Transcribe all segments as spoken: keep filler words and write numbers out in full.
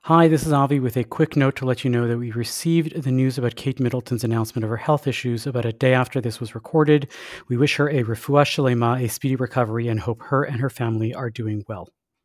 Hi, this is Avi with a quick note to let you know that we received the news about Kate Middleton's announcement of her health issues about a day after this was recorded. We wish her a refuah shlema, a speedy recovery, and hope her and her family are doing well.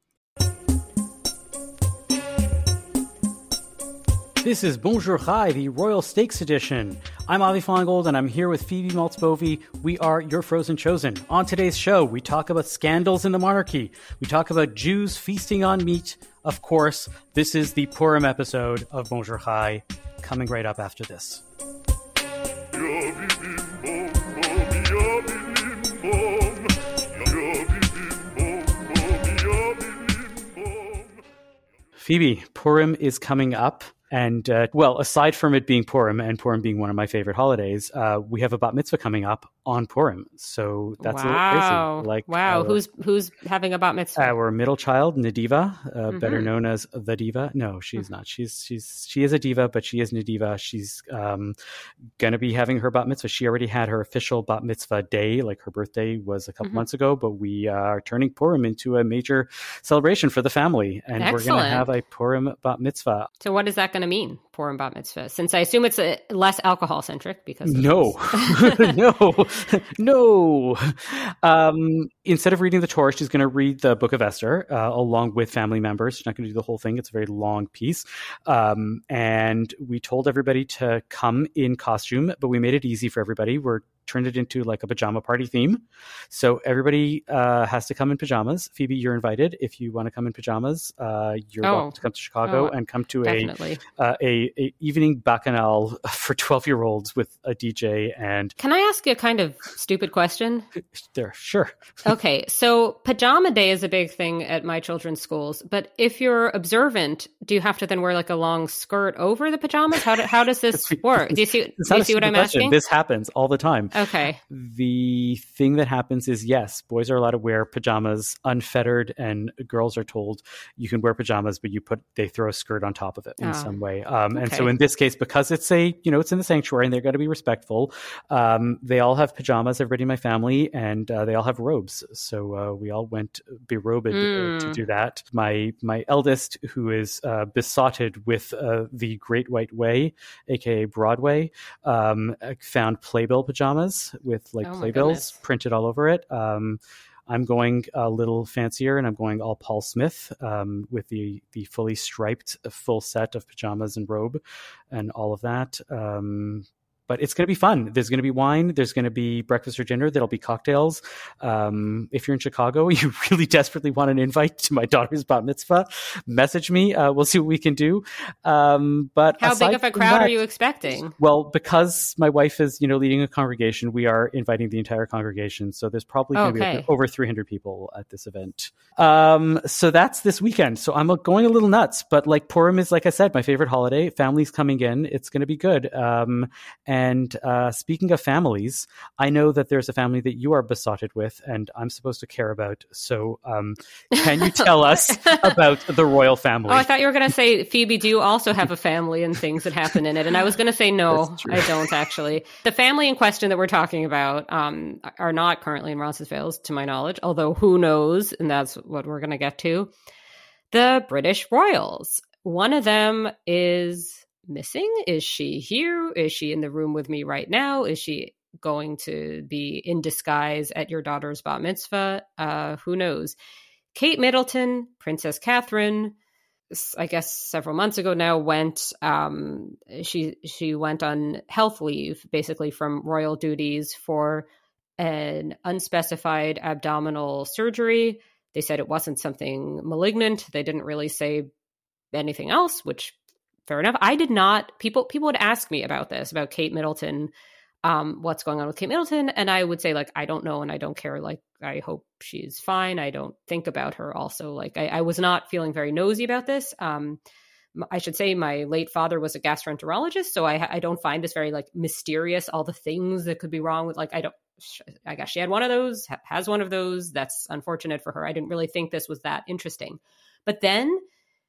This is Bonjour Chai, the Royal Steaks edition. I'm Avi Feingold, and I'm here with Phoebe Maltz-Bovey. We are your Frozen Chosen. On today's show, we talk about scandals in the monarchy. We talk about Jews feasting on meat. Of course, this is the Purim episode of Bonjour Chai, coming right up after this. Phoebe, Purim is coming up. And, uh, well, aside from it being Purim and Purim being one of my favorite holidays, uh, we have a bat mitzvah coming up on Purim. So that's wow. a little crazy. Like, wow. Our, who's who's having a bat mitzvah? Our middle child, Nadiva, uh, mm-hmm. better known as the Diva. No, she's mm-hmm. not. She's she's she is a diva, but she is Nadiva. She's um, going to be having her bat mitzvah. She already had her official bat mitzvah day. Like her birthday was a couple mm-hmm. months ago, but we uh, are turning Purim into a major celebration for the family. And Excellent. We're going to have a Purim bat mitzvah. So what is that going to mean? Purim bat mitzvah, since I assume it's a less alcohol centric because no no no um instead of reading the Torah, she's going to read the Book of Esther uh, along with family members. She's not going to do the whole thing. It's a very long piece, um and we told everybody to come in costume, but we made it easy for everybody. We're turned it into like a pajama party theme. So everybody uh, has to come in pajamas. Phoebe, you're invited. If you want to come in pajamas, uh, you're oh. welcome to come to Chicago oh, and come to definitely. a, uh, a a evening bacchanal for twelve-year-olds with a D J. And can I ask you a kind of stupid question? There, sure. Okay, so pajama day is a big thing at my children's schools, but if you're observant, do you have to then wear like a long skirt over the pajamas? How do, how does this work? Do you see, do you see what I'm question. asking? This happens all the time. Okay. The thing that happens is, yes, boys are allowed to wear pajamas unfettered, and girls are told you can wear pajamas, but you put they throw a skirt on top of it in oh. some way. Um, okay. And so in this case, because it's a you know it's in the sanctuary and they're going to be respectful, um, they all have pajamas. Everybody in my family, and uh, they all have robes. So uh, we all went berobed mm. uh, to do that. My my eldest, who is uh, besotted with uh, the Great White Way, aka Broadway, um, found Playbill pajamas with like oh playbills printed all over it. Um, I'm going a little fancier, and I'm going all Paul Smith um, with the the fully striped full set of pajamas and robe and all of that. Um, But it's going to be fun. There's going to be wine. There's going to be breakfast or dinner. There'll be cocktails. Um, if you're in Chicago, you really desperately want an invite to my daughter's bat mitzvah, message me. Uh, we'll see what we can do. Um, but how big of a crowd that, are you expecting? Well, because my wife is, you know, leading a congregation, we are inviting the entire congregation. So there's probably going okay. to be over three hundred people at this event. Um, so that's this weekend. So I'm going a little nuts. But like Purim is, like I said, my favorite holiday. Family's coming in. It's going to be good. Um, And uh, speaking of families, I know that there's a family that you are besotted with, and I'm supposed to care about. So um, can you tell us about the royal family? Oh, I thought you were going to say, Phoebe, do you also have a family and things that happen in it? And I was going to say, no, I don't actually. The family in question that we're talking about um, are not currently in Roncesvalles, to my knowledge, although who knows, and that's what we're going to get to. The British royals. One of them is missing. Is she here? Is she in the room with me right now? Is she going to be in disguise at your daughter's bat mitzvah? Uh, who knows? Kate Middleton, Princess Catherine, I guess several months ago now, went, um, she, she went on health leave, basically from royal duties for an unspecified abdominal surgery. They said it wasn't something malignant. They didn't really say anything else, which fair enough. I did not, people people would ask me about this, about Kate Middleton, um, what's going on with Kate Middleton, and I would say, like, I don't know and I don't care. Like, I hope she's fine. I don't think about her also. Like, I, I was not feeling very nosy about this. Um, I should say my late father was a gastroenterologist, so I, I don't find this very, like, mysterious, all the things that could be wrong with, like, I don't, I guess she had one of those, has one of those. That's unfortunate for her. I didn't really think this was that interesting. But then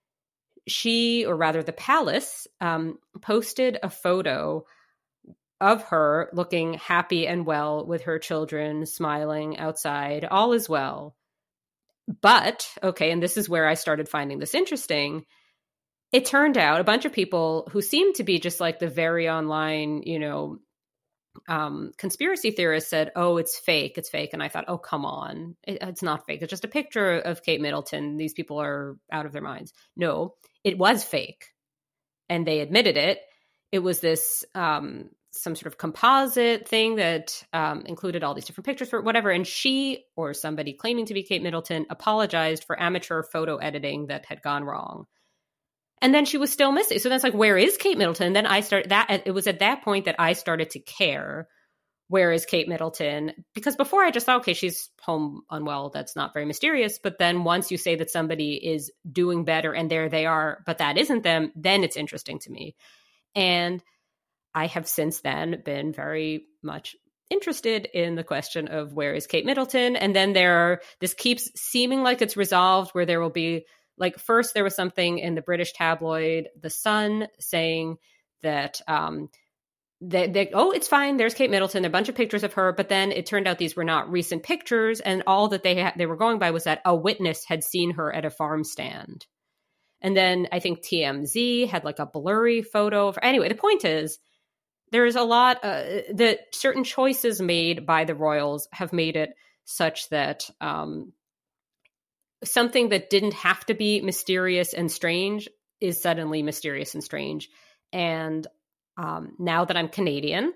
she, or rather the palace, um, posted a photo of her looking happy and well with her children, smiling outside. All is well. But, okay, and this is where I started finding this interesting. it turned out a bunch of people who seemed to be just like the very online, you know, um, conspiracy theorists said, oh, it's fake. It's fake. And I thought, oh, come on. It, it's not fake. It's just a picture of Kate Middleton. These people are out of their minds. No, it was fake. And they admitted it. It was this, um, some sort of composite thing that um, included all these different pictures for whatever. And she, or somebody claiming to be Kate Middleton, apologized for amateur photo editing that had gone wrong. And then she was still missing. So that's like, where is Kate Middleton? Then I started that. It was at that point that I started to care. Where is Kate Middleton? Because before I just thought, okay, she's home unwell. That's not very mysterious. But then once you say that somebody is doing better and there they are, but that isn't them, then it's interesting to me. And I have since then been very much interested in the question of where is Kate Middleton? And then there are, this keeps seeming like it's resolved, where there will be, like, first there was something in the British tabloid The Sun saying that, um, They, they, oh, it's fine. There's Kate Middleton. A bunch of pictures of her. But then it turned out these were not recent pictures. And all that they ha- they were going by was that a witness had seen her at a farm stand. And then I think T M Z had like a blurry photo of her. Anyway, the point is, there's a lot uh, that certain choices made by the royals have made it such that um, something that didn't have to be mysterious and strange is suddenly mysterious and strange. And Um, now that I'm Canadian,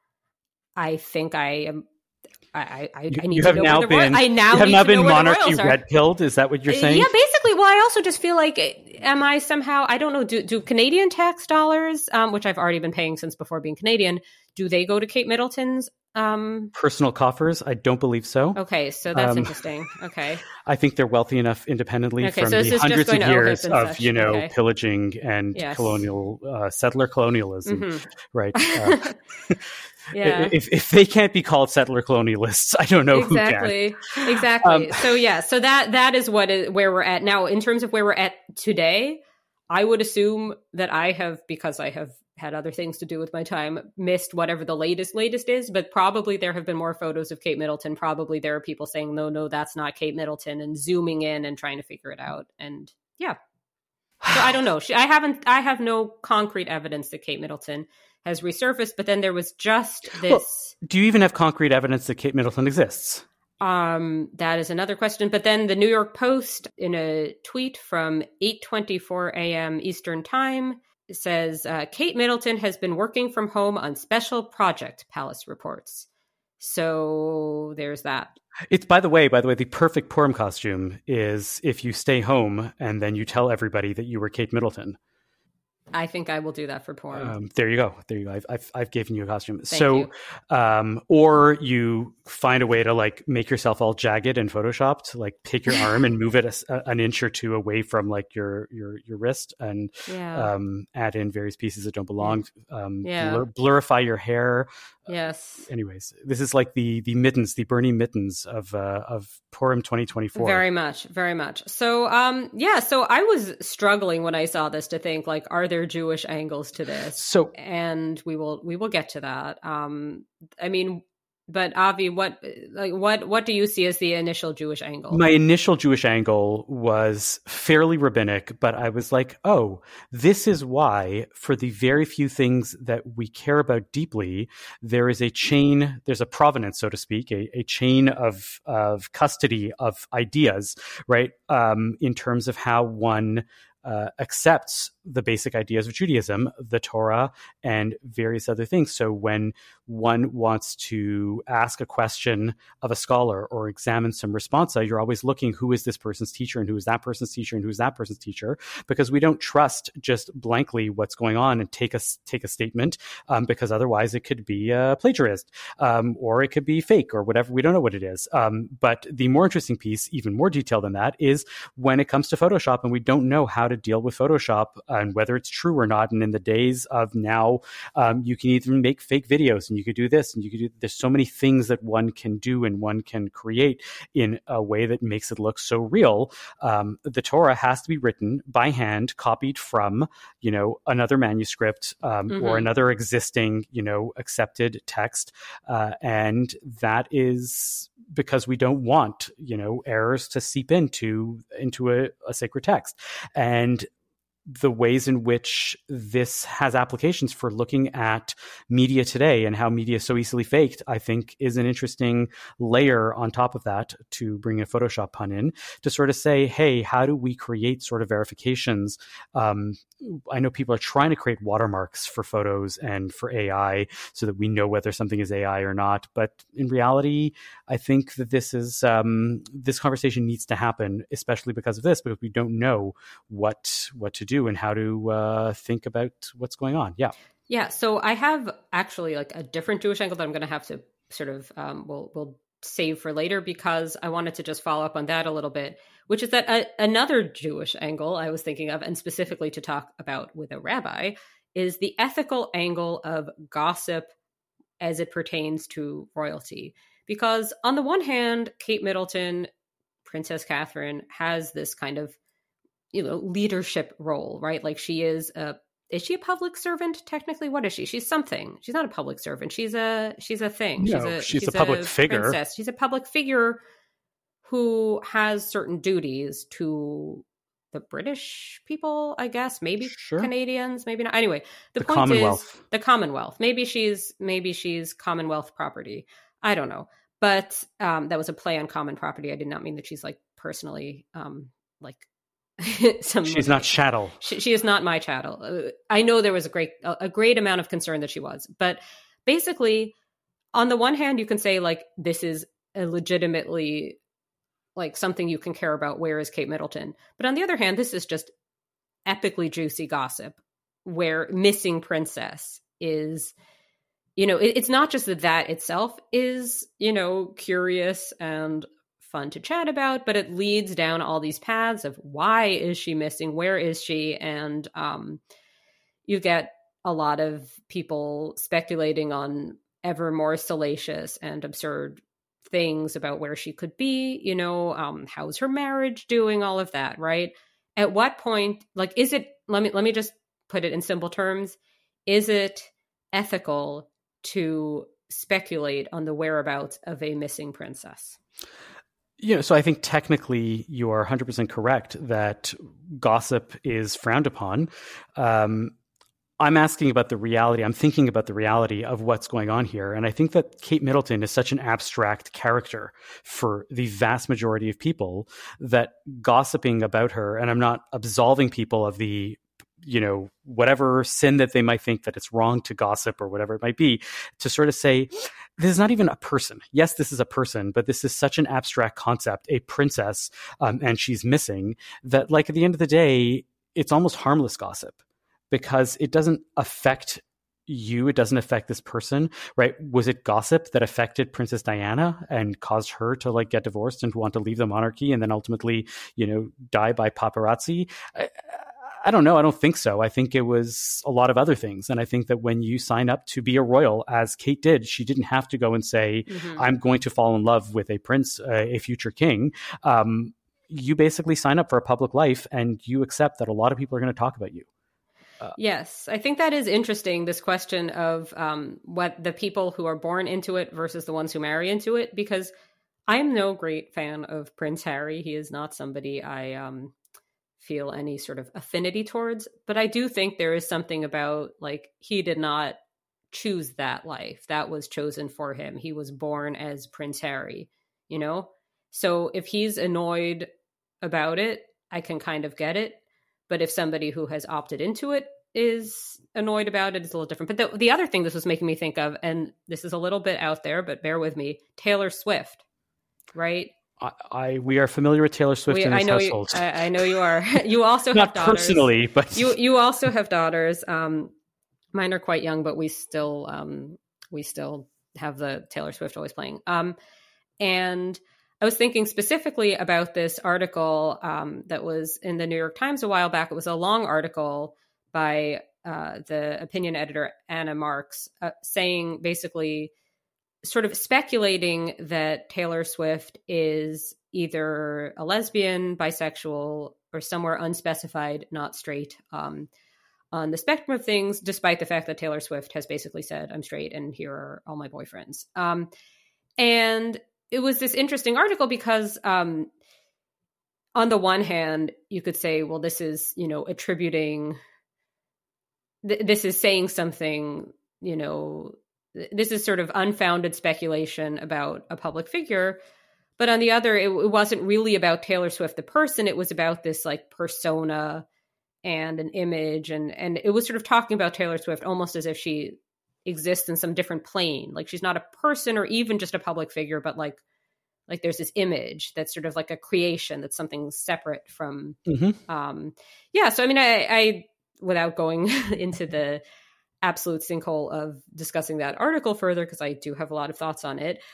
I think I am. I I, I need you to have know now where the been. Roy- I now you have need now to been know where the monarchy royals are. red pilled. Is that what you're saying? Yeah, basically. Well, I also just feel like, am I somehow? I don't know. Do do Canadian tax dollars, um, which I've already been paying since before being Canadian, do they go to Kate Middleton's um, personal coffers? I don't believe so. Okay, so that's um, interesting. Okay, I think they're wealthy enough independently okay, from so the hundreds of years of such. you know okay. pillaging and yes. colonial uh, settler colonialism, mm-hmm. right? Uh, yeah. If if they can't be called settler colonialists, I don't know exactly. who can. Exactly. Um, so yeah, so that that is what is, where we're at now. In terms of where we're at today, I would assume that I have, because I have had other things to do with my time, missed whatever the latest latest is, but probably there have been more photos of Kate Middleton. Probably there are people saying, no, no, that's not Kate Middleton, and zooming in and trying to figure it out. And yeah. So I don't know. She, I haven't, I have no concrete evidence that Kate Middleton has resurfaced, but then there was just this. Well, do you even have concrete evidence that Kate Middleton exists? Um, that is another question. But then the New York Post, in a tweet from eight twenty-four a.m. Eastern Time, says, uh, Kate Middleton has been working from home on special project, Palace reports. So there's that. It's, by the way, by the way, the perfect Purim costume is if you stay home and then you tell everybody that you were Kate Middleton. I think I will do that for Purim. Um, there you go. There you go. I've I've, I've given you a costume. Thank so, you. Um, or you find a way to like make yourself all jagged and photoshopped, like take your arm and move it a, an inch or two away from like your your your wrist, and yeah. um, add in various pieces that don't belong. Um, yeah. blur, blurify your hair. Yes. Uh, anyways, this is like the the mittens, the Bernie mittens of uh, of Purim twenty twenty-four. Very much, very much. So, um, yeah. So I was struggling when I saw this to think, like, are there Jewish angles to this? So, and we will we will get to that. Um, I mean, but Avi, what like what what do you see as the initial Jewish angle? My initial Jewish angle was fairly rabbinic, but I was like, oh, this is why, for the very few things that we care about deeply, there is a chain, there's a provenance, so to speak, a, a chain of of custody of ideas, right? Um, in terms of how one Uh, accepts the basic ideas of Judaism, the Torah, and various other things. So when one wants to ask a question of a scholar or examine some responsa, you're always looking, who is this person's teacher and who is that person's teacher and who is that person's teacher? Because we don't trust just blankly what's going on and take a, take a statement, um, because otherwise it could be a plagiarist, um, or it could be fake or whatever. We don't know what it is. Um, but the more interesting piece, even more detailed than that, is when it comes to Photoshop and we don't know how to deal with Photoshop and whether it's true or not. And in the days of now, um, you can either make fake videos and you could do this and you could do, there's so many things that one can do and one can create in a way that makes it look so real. Um, the Torah has to be written by hand, copied from, you know, another manuscript, um, mm-hmm. or another existing, you know, accepted text. Uh, and that is because we don't want, you know, errors to seep into, into a, a sacred text. And the ways in which this has applications for looking at media today and how media is so easily faked, I think is an interesting layer on top of that, to bring a Photoshop pun in, to sort of say, hey, how do we create sort of verifications? Um, I know people are trying to create watermarks for photos and for A I so that we know whether something is A I or not. But in reality, I think that this is um, this conversation needs to happen, especially because of this, because we don't know what what to do and how to uh, think about what's going on. Yeah. Yeah. So I have actually like a different Jewish angle that I'm going to have to sort of, um, we'll, we'll save for later, because I wanted to just follow up on that a little bit, which is that a, another Jewish angle I was thinking of, and specifically to talk about with a rabbi, is the ethical angle of gossip as it pertains to royalty. Because on the one hand, Kate Middleton, Princess Catherine, has this kind of, you know, leadership role, right? Like she is a, is she a public servant? Technically, what is she? She's something. She's not a public servant. She's a, she's a thing. No, she's a, she's she's a public a figure. Princess. She's a public figure who has certain duties to the British people, I guess, maybe Sure. Canadians, maybe not. Anyway, the, The point Commonwealth. is the Commonwealth. Maybe she's, maybe she's Commonwealth property. I don't know. But um, that was a play on common property. I did not mean that she's like personally um, like, Some She's not chattel. She, she is not my chattel. Uh, I know there was a great a, a great amount of concern that she was, but basically, on the one hand, you can say like this is a legitimately like something you can care about. Where is Kate Middleton? But on the other hand, this is just epically juicy gossip where missing princess is. You know, it, it's not just that that itself is, you know, curious and fun to chat about, but it leads down all these paths of why is she missing? Where is she? And um, you get a lot of people speculating on ever more salacious and absurd things about where she could be, you know, um, how's her marriage doing, all of that, right? At what point, like, is it, let me, let me just put it in simple terms. Is it ethical to speculate on the whereabouts of a missing princess? Yeah, so I think technically you are one hundred percent correct that gossip is frowned upon. Um, I'm asking about the reality. I'm thinking about the reality of what's going on here. And I think that Kate Middleton is such an abstract character for the vast majority of people that gossiping about her, and I'm not absolving people of the, you know, whatever sin that they might think that it's wrong to gossip or whatever it might be, to sort of say, this is not even a person. Yes, this is a person, but this is such an abstract concept, a princess, um, and she's missing, that like at the end of the day, it's almost harmless gossip because it doesn't affect you. It doesn't affect this person, right? Was it gossip that affected Princess Diana and caused her to like get divorced and to want to leave the monarchy and then ultimately, you know, die by paparazzi? I, I don't know. I don't think so. I think it was a lot of other things. And I think that when you sign up to be a royal, as Kate did, she didn't have to go and say, mm-hmm. I'm going to fall in love with a prince, uh, a future king. Um, you basically sign up for a public life and you accept that a lot of people are going to talk about you. Uh, yes, I think that is interesting, this question of um, what the people who are born into it versus the ones who marry into it, because I am no great fan of Prince Harry. He is not somebody I... Um, feel any sort of affinity towards, but I do think there is something about like he did not choose that life. That was chosen for him. He was born as Prince Harry, you know? So if he's annoyed about it, I can kind of get it. But if somebody who has opted into it is annoyed about it, it's a little different. But the, the other thing this was making me think of, and this is a little bit out there, but bear with me, Taylor Swift, right? I, I we are familiar with Taylor Swift we, in this I know household. You, I, I know you are. You also have not daughters. personally, but you you also have daughters. Um, mine are quite young, but we still um we still have the Taylor Swift always playing. Um, and I was thinking specifically about this article um that was in the New York Times a while back. It was a long article by uh, the opinion editor Anna Marks, uh, saying basically, sort of speculating that Taylor Swift is either a lesbian, bisexual, or somewhere unspecified, not straight, um, on the spectrum of things, despite the fact that Taylor Swift has basically said, I'm straight and here are all my boyfriends. Um, and it was this interesting article because um, on the one hand, you could say, well, this is, you know, attributing, th- this is saying something, you know, th- this is sort of unfounded speculation about a public figure. But on the other, it, it wasn't really about Taylor Swift, the person. It was about this like persona and an image. And, and it was sort of talking about Taylor Swift almost as if she exists in some different plane. Like she's not a person or even just a public figure, but like, like there's this image that's sort of like a creation, that's something separate from, Mm-hmm. um, yeah. So, I mean, I, I without going into the absolute sinkhole of discussing that article further, because I do have a lot of thoughts on it.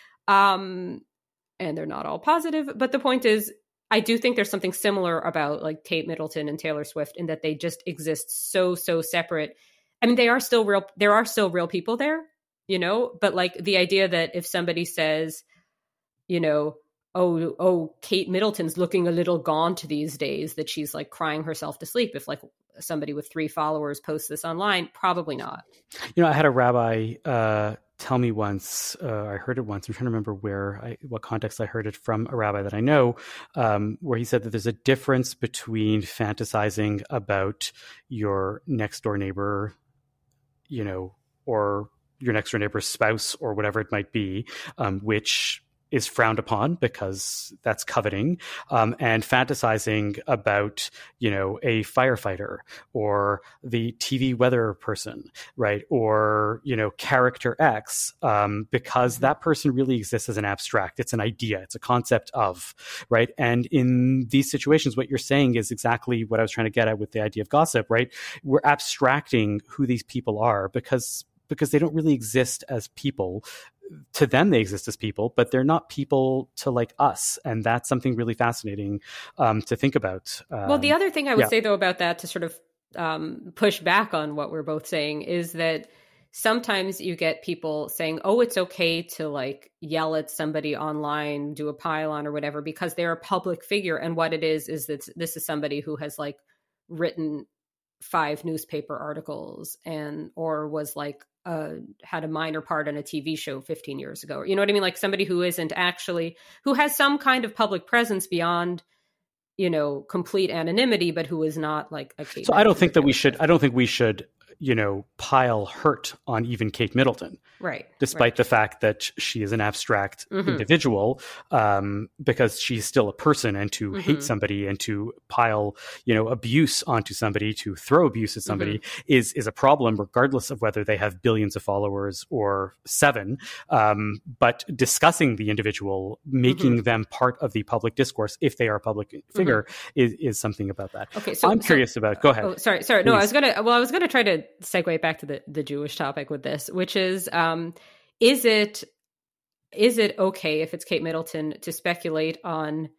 Um, and they're not all positive. But the point is, I do think there's something similar about like Kate Middleton and Taylor Swift in that they just exist so, so separate. I mean, they are still real. There are still real people there, you know, but like the idea that if somebody says, you know, oh, oh, Kate Middleton's looking a little gaunt these days, that she's like crying herself to sleep. If like somebody with three followers posts this online, probably not. You know, I had a rabbi uh, tell me once, uh, I heard it once, I'm trying to remember where, I, what context I heard it from a rabbi that I know, um, where he said that there's a difference between fantasizing about your next door neighbor, you know, or your next door neighbor's spouse or whatever it might be, um, which is frowned upon because that's coveting, um, and fantasizing about, you know, a firefighter or the T V weather person, right? Or, you know, character X, um, because that person really exists as an abstract. It's an idea. It's a concept of, right? And in these situations, what you're saying is exactly what I was trying to get at with the idea of gossip, right? We're abstracting who these people are because because they don't really exist as people. To them, they exist as people, but they're not people to like us. And that's something really fascinating um, to think about. Um, well, the other thing I would yeah. say, though, about that to sort of um, push back on what we're both saying is that sometimes you get people saying, oh, it's okay to like yell at somebody online, do a pile-on or whatever, because they're a public figure. And what it is, is that this is somebody who has like written five newspaper articles and or was like uh had a minor part on a T V show fifteen years ago. You know what I mean? Like somebody who isn't actually, who has some kind of public presence beyond, you know, complete anonymity, but who is not like a Kate So I don't think that we should, should, I don't think we should, you know, pile hurt on even Kate Middleton. Right. Despite right. the fact that she is an abstract mm-hmm. individual, um, because she's still a person, and to mm-hmm. hate somebody and to pile, you know, abuse onto somebody, to throw abuse at somebody mm-hmm. is, is a problem, regardless of whether they have billions of followers or seven. Um, but discussing the individual, making mm-hmm. them part of the public discourse, if they are a public figure, mm-hmm. is, is something about that. Okay. So I'm so, curious about, go ahead. Oh, sorry. Sorry. Please. No, I was going to, well, I was going to try to segue back to the, the Jewish topic with this, which is, um, Um, is it is it okay if it's Kate Middleton to speculate on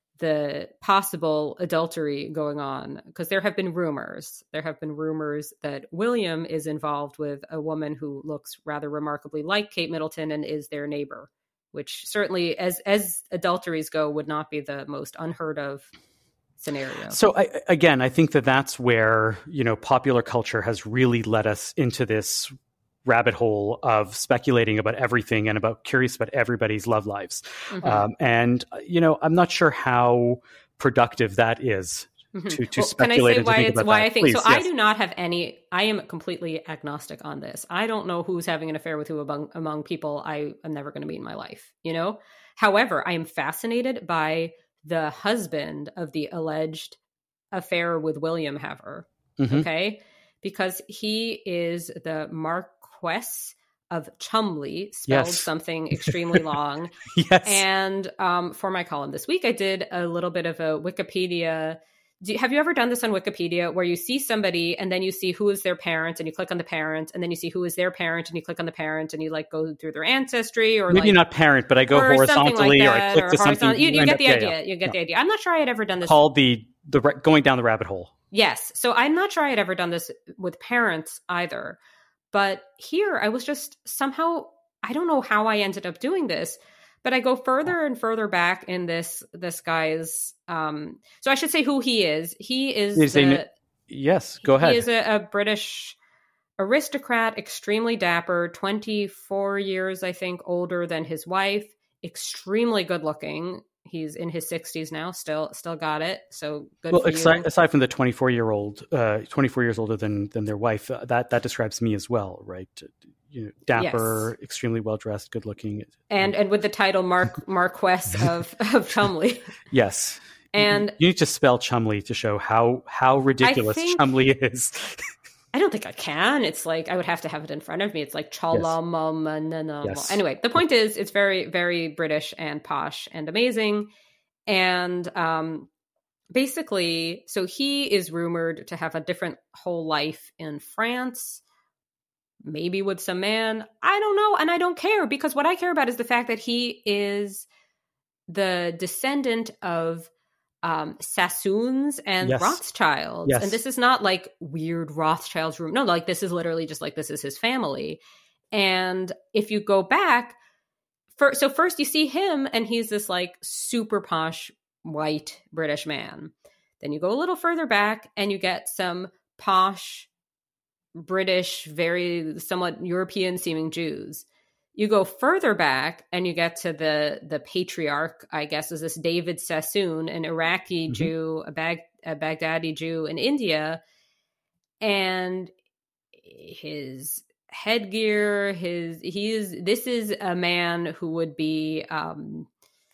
the possible adultery going on? Because there have been rumors. There have been rumors that William is involved with a woman who looks rather remarkably like Kate Middleton and is their neighbor, which certainly, as as adulteries go, would not be the most unheard of scenario. So I, again, I think that that's where, you know, popular culture has really led us into this rabbit hole of speculating about everything and about curious about everybody's love lives. Mm-hmm. Um, and, you know, I'm not sure how productive that is mm-hmm. to, to well, speculate and to why think it's, about why that. I think Please, so. yes. I do not have any, I am completely agnostic on this. I don't know who's having an affair with who among, among people I am never going to meet in my life, you know? However, I am fascinated by the husband of the alleged affair with William Haver. Mm-hmm. Okay. Because he is the Mark Quest of Chumley, spelled yes. something extremely long. yes. And um, for my column this week, I did a little bit of a Wikipedia. Do, have you ever done this on Wikipedia where you see somebody and then you see who is their parent and you click on the parent, and then you see who is their parent and you click on the parent and you like go through their ancestry, or maybe like, not parent, but I go horizontally like or I click or to something. You, you get up, the yeah, idea. Yeah. You get yeah. the idea. I'm not sure I had ever done this. Called the, the going down the rabbit hole. Yes. So I'm not sure I had ever done this with parents either. But here I was just somehow, I don't know how I ended up doing this, but I go further and further back in this, this guy's, um, so I should say who he is. He is, is the, a, yes, go ahead. He is a, a British aristocrat, extremely dapper, twenty-four years, I think, older than his wife, extremely good looking. He's in his sixties now, still still got it. So good well, for aside, you. aside from the twenty-four year old, uh, twenty-four years older than than their wife, uh, that that describes me as well, right? You know, dapper, yes. Extremely well dressed, good looking, and and with the title Mark Marquess of of Cholmondeley. Yes, and you need to spell Cholmondeley to show how how ridiculous think... Cholmondeley is. I don't think I can. It's like, I would have to have it in front of me. It's like Cholmondeley. Yes. Anyway, the point is, it's very, very British and posh and amazing. And um, basically, so he is rumored to have a different whole life in France, maybe with some man. I don't know. And I don't care, because what I care about is the fact that he is the descendant of Um, Sassoons and yes. Rothschilds. Yes. And this is not like weird Rothschilds room. No, like this is literally just like, this is his family. And if you go back, for, so first you see him and he's this like super posh white British man. Then you go a little further back and you get some posh British, very somewhat European seeming Jews. You go further back and you get to the the patriarch, I guess, is this David Sassoon, an Iraqi mm-hmm. Jew, a, Bag, a Baghdadi Jew in India. And his headgear, his he is this is a man who would be um,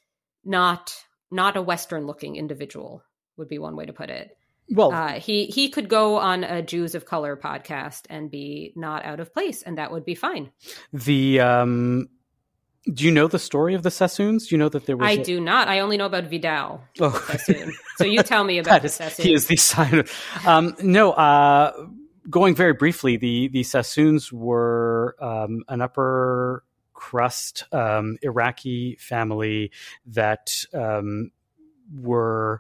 not not a Western looking individual, would be one way to put it. Well, uh, he he could go on a Jews of Color podcast and be not out of place, and that would be fine. The um, do you know the story of the Sassoons? Do you know that there was? I a... do not. I only know about Vidal. Oh, Sassoon. So you tell me about the is, Sassoons. He is the sign of. Um, no, uh, going very briefly, the the Sassoons were um, an upper crust um, Iraqi family that um, were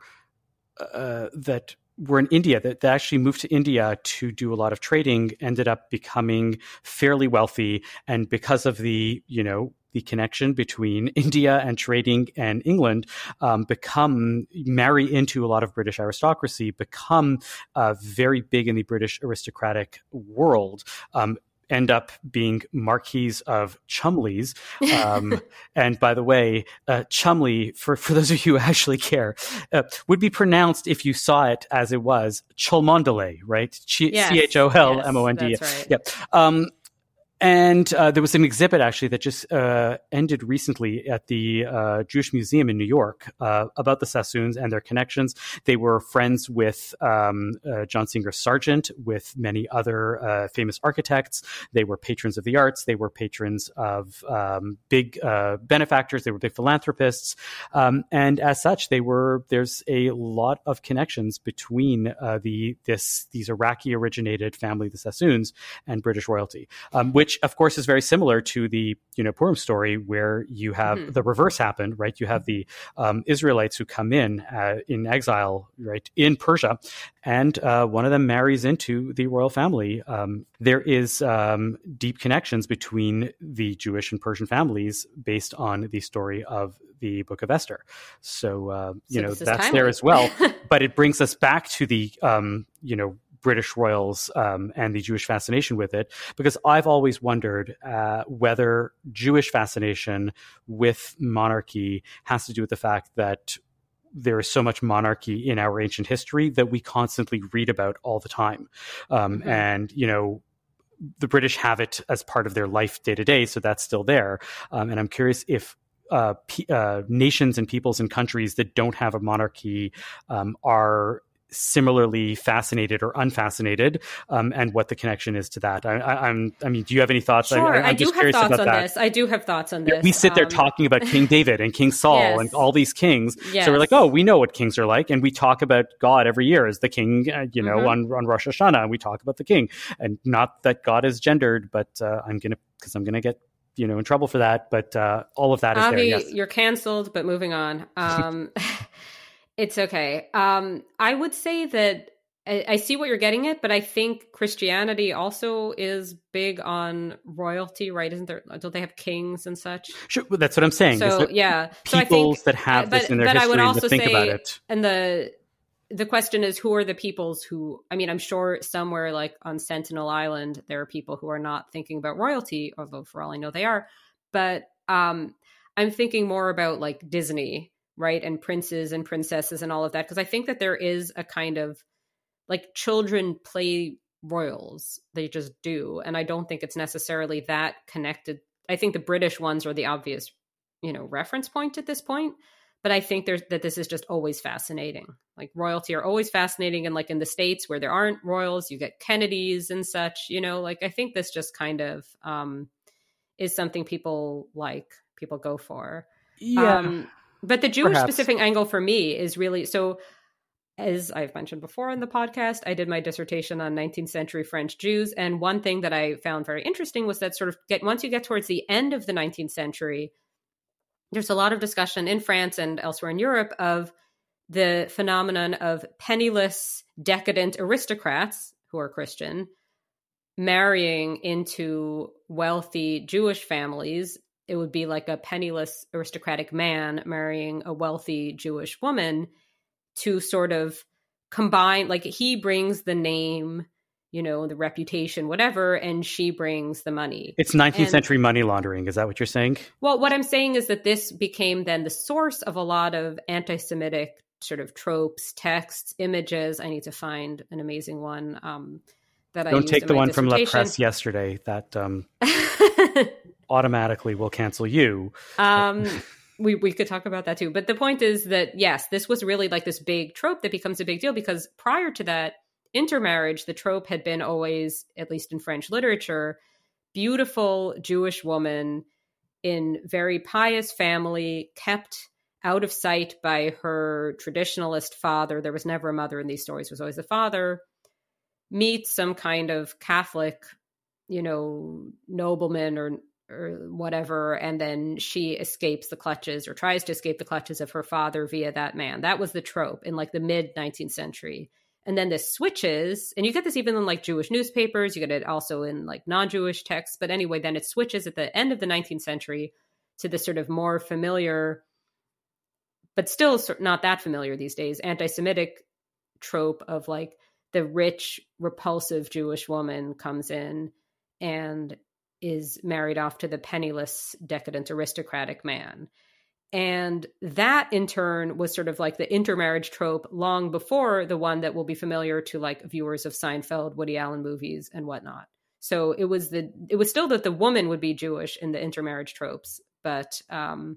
uh, that. were in India, that, that actually moved to India to do a lot of trading, ended up becoming fairly wealthy. And because of the, you know, the connection between India and trading and England, um, become, marry into a lot of British aristocracy, become uh, very big in the British aristocratic world. Um, end up being Marquis of Cholmondeley. Um, and by the way, uh, Cholmondeley, for, for those of you who actually care, uh, would be pronounced, if you saw it as it was, Cholmondeley, right? C H O L M O N D. Yes, that's right. Yep. Um, And uh, there was an exhibit actually that just uh, ended recently at the uh, Jewish Museum in New York uh, about the Sassoons and their connections. They were friends with um, uh, John Singer Sargent, with many other uh, famous architects. They were patrons of the arts. They were patrons of um, big uh, benefactors. They were big philanthropists. Um, and as such, they were. There's a lot of connections between uh, the this these Iraqi-originated family, the Sassoons, and British royalty, um, which of course is very similar to the, you know, Purim story, where you have mm-hmm. the reverse happened, right? You have the um, Israelites who come in uh, in exile, right, in Persia, and uh, one of them marries into the royal family. Um, there is um, deep connections between the Jewish and Persian families based on the story of the Book of Esther. So, uh, you so know, that's timely. there as well. But it brings us back to the, um, you know, British royals um, and the Jewish fascination with it, because I've always wondered uh, whether Jewish fascination with monarchy has to do with the fact that there is so much monarchy in our ancient history that we constantly read about all the time. Um, mm-hmm. And, you know, the British have it as part of their life day to day, so that's still there. Um, and I'm curious if uh, p- uh, nations and peoples and countries that don't have a monarchy um, are similarly fascinated or unfascinated, um, and what the connection is to that. I, I, I'm, I mean, do you have any thoughts? Sure, I, I'm I do just have thoughts on that. this. I do have thoughts on this. We sit there um, talking about King David and King Saul yes. and all these kings. Yes. So we're like, oh, we know what kings are like, and we talk about God every year as the king. Uh, you know, mm-hmm. on on Rosh Hashanah, and we talk about the king, and not that God is gendered, but uh, I'm gonna because I'm gonna get, you know, in trouble for that. But uh, all of that is Avi, there. Yes. You're canceled. But moving on, um, it's okay. Um, I would say that. I, I see what you're getting at, but I think Christianity also is big on royalty, right? Isn't there? Don't they have kings and such? Sure, well, that's what I'm saying. So yeah, peoples so I think, that have but, this in their but history I would also and think say, about it. And the the question is, who are the peoples who? I mean, I'm sure somewhere like on Sentinel Island, there are people who are not thinking about royalty, although for all I know they are. But um, I'm thinking more about like Disney. right? And princes and princesses and all of that. Because I think that there is a kind of like children play royals. They just do. And I don't think it's necessarily that connected. I think the British ones are the obvious, you know, reference point at this point. But I think there's that this is just always fascinating. Like royalty are always fascinating. And like in the States where there aren't royals, you get Kennedys and such, you know, like I think this just kind of um, is something people like, people go for. Yeah. Um, but the Jewish Perhaps. specific angle for me is really, so as I've mentioned before in the podcast, I did my dissertation on nineteenth century French Jews. And one thing that I found very interesting was that sort of get once you get towards the end of the nineteenth century, there's a lot of discussion in France and elsewhere in Europe of the phenomenon of penniless, decadent aristocrats who are Christian marrying into wealthy Jewish families. It would be like a penniless aristocratic man marrying a wealthy Jewish woman to sort of combine, like he brings the name, you know, the reputation, whatever, and she brings the money. It's nineteenth And- century money laundering. Is that what you're saying? Well, what I'm saying is that this became then the source of a lot of anti-Semitic sort of tropes, texts, images. I need to find an amazing one um, that I Don't used take in the my one from La dissertation. Presse yesterday that um, automatically will cancel you. um, we, we could talk about that too. But the point is that, yes, this was really like this big trope that becomes a big deal because prior to that, intermarriage, the trope had been always, at least in French literature, beautiful Jewish woman in very pious family, kept out of sight by her traditionalist father. There was never a mother in these stories, it was always the father, meets some kind of Catholic, you know, nobleman or or whatever, and then she escapes the clutches or tries to escape the clutches of her father via that man. That was the trope in like the mid nineteenth century. And then this switches, and you get this even in like Jewish newspapers, you get it also in like non-Jewish texts. But anyway, then it switches at the end of the nineteenth century to this sort of more familiar, but still not that familiar these days, anti-Semitic trope of like the rich, repulsive Jewish woman comes in and is married off to the penniless, decadent, aristocratic man. And that in turn was sort of like the intermarriage trope long before the one that will be familiar to like viewers of Seinfeld, Woody Allen movies and whatnot. So it was the, it was still that the woman would be Jewish in the intermarriage tropes. But um,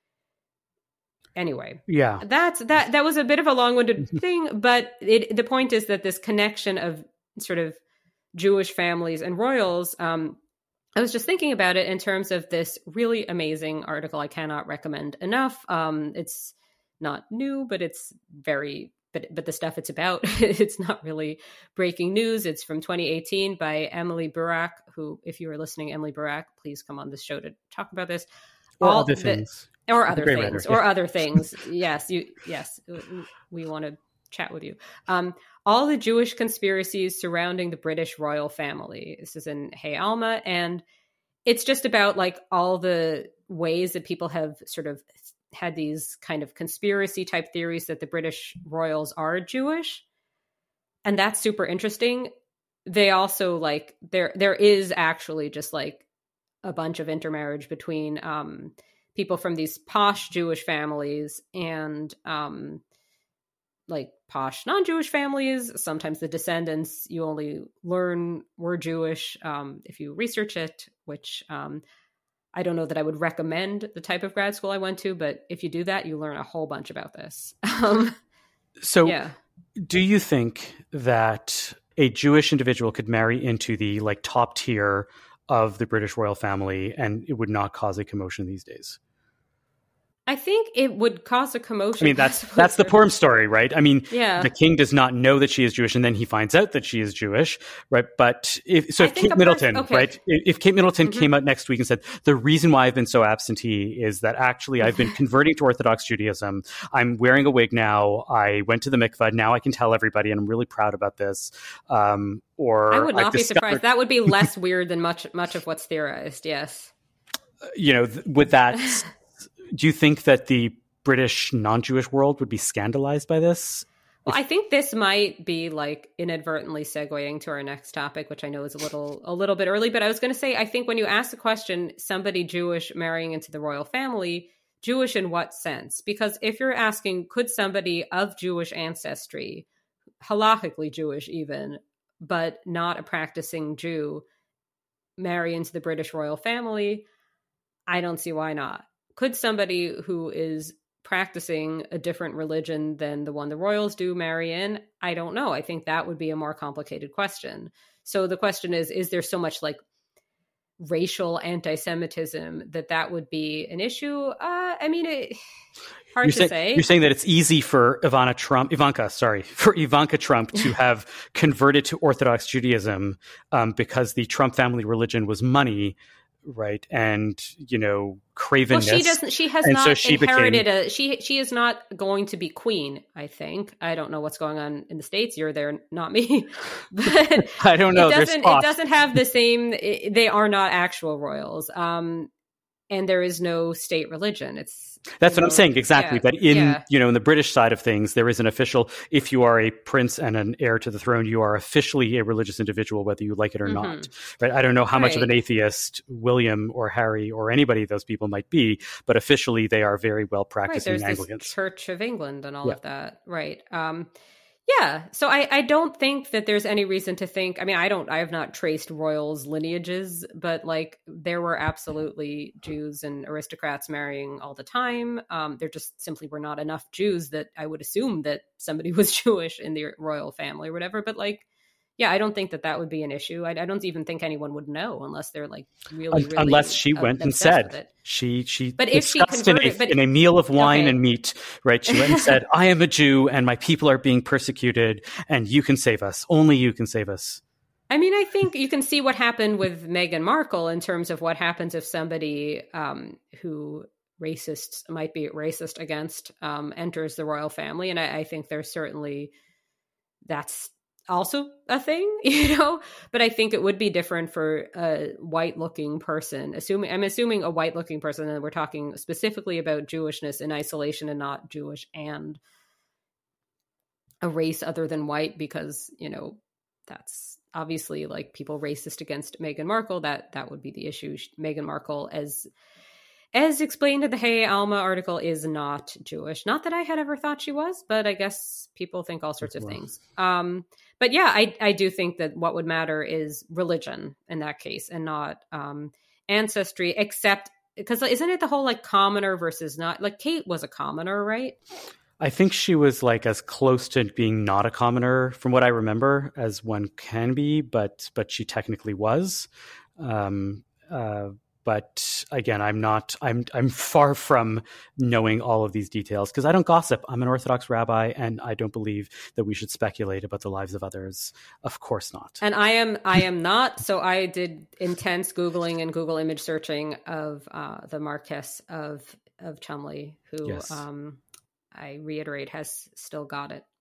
anyway, Yeah. that's, that, that was a bit of a long-winded thing, but it, the point is that this connection of sort of Jewish families and royals, um, I was just thinking about it in terms of this really amazing article I cannot recommend enough. Um, it's not new, but it's very, but, but the stuff it's about, it's not really breaking news. It's from twenty eighteen by Emily Burak, who, if you are listening, Emily Burak, please come on this show to talk about this. Or All other the, things. Or other Great things. writer, Or yeah. other things. Yes, you. Yes, we want to chat with you. Um, all the Jewish conspiracies surrounding the British royal family. This is in Hey Alma, and it's just about like all the ways that people have sort of had these kind of conspiracy type theories that the British royals are Jewish. And that's super interesting. They also like, there, there is actually just like a bunch of intermarriage between um, people from these posh Jewish families and um, like posh non-Jewish families. Sometimes the descendants you only learn were Jewish um, if you research it, which um, I don't know that I would recommend the type of grad school I went to, but if you do that, you learn a whole bunch about this. Um, So yeah. do you think that a Jewish individual could marry into the like top tier of the British royal family and it would not cause a commotion these days? I think it would cause a commotion. I mean, that's that's the Purim story, right? I mean, Yeah. the king does not know that she is Jewish, and then he finds out that she is Jewish, right? But if so, I if think Kate a Middleton, person- okay. right? If Kate Middleton Mhm. came out next week and said, "The reason why I've been so absentee is that actually I've been converting to Orthodox Judaism. I'm wearing a wig now. I went to the mikvah. Now I can tell everybody, and I'm really proud about this." Um, or I would not I've be discovered- surprised. That would be less weird than much much of what's theorized. Yes. You know, th- with that, do you think that the British non-Jewish world would be scandalized by this? Well, I think this might be like inadvertently segueing to our next topic, which I know is a little a little bit early, but I was going to say, I think when you ask the question, somebody Jewish marrying into the royal family, Jewish in what sense? Because if you're asking, could somebody of Jewish ancestry, halakhically Jewish even, but not a practicing Jew, marry into the British royal family? I don't see why not. Could somebody who is practicing a different religion than the one the royals do marry in? I don't know. I think that would be a more complicated question. So the question is, is there so much like racial anti-Semitism that that would be an issue? Uh, I mean, it, hard you're to say, say. You're saying that it's easy for Ivana Trump, Ivanka, sorry, for Ivanka Trump to have converted to Orthodox Judaism um, because the Trump family religion was money, right? And, you know, cravenness. Well, she doesn't. She has and not so she inherited became, a. She she is not going to be queen. I think. I don't know what's going on in the States. You're there, not me. But I don't know. It doesn't. It doesn't have the same. It, they are not actual royals. Um, and there is no state religion. It's. That's what know, I'm saying, exactly. Yeah, but in yeah. you know, in the British side of things, there is an official. If you are a prince and an heir to the throne, you are officially a religious individual, whether you like it or mm-hmm. not. Right? I don't know how right. much of an atheist William or Harry or anybody of those people might be, but officially they are very well practicing right, there's Anglicans. This Church of England and all yeah. of that, right? Um, yeah. So I, I don't think that there's any reason to think. I mean, I don't. I have not traced royals' lineages, but like there were absolutely Jews and aristocrats marrying all the time. Um, there just simply were not enough Jews that I would assume that somebody was Jewish in the royal family or whatever. But like, yeah, I don't think that that would be an issue. I, I don't even think anyone would know unless they're like really, really unless she went and said she she but if she discussed in, a, but, in a meal of wine okay. and meat, right? She went and said, "I am a Jew and my people are being persecuted, and you can save us. Only you can save us." I mean, I think you can see what happened with Meghan Markle in terms of what happens if somebody um, who racists might be racist against um, enters the royal family, and I, I think there's certainly that's. also a thing, you know, but I think it would be different for a white looking person, assuming I'm assuming a white looking person, and we're talking specifically about Jewishness in isolation and not Jewish and a race other than white, because, you know, that's obviously like people racist against Meghan Markle. That that would be the issue. Meghan Markle, as As explained in the Hey Alma article, is not Jewish. Not that I had ever thought she was, but I guess people think all sorts of things. Um, but yeah, I, I do think that what would matter is religion in that case and not um, ancestry, except because isn't it the whole like commoner versus not? Like Kate was a commoner, right? I think she was like as close to being not a commoner from what I remember as one can be, but but she technically was. Um, uh, But again, I'm not, I'm, I'm far from knowing all of these details because I don't gossip. I'm an Orthodox rabbi and I don't believe that we should speculate about the lives of others. Of course not. And I am, I am not. So I did intense Googling and Google image searching of uh, the Marquess of, of Cholmondeley, who yes. um, I reiterate has still got it.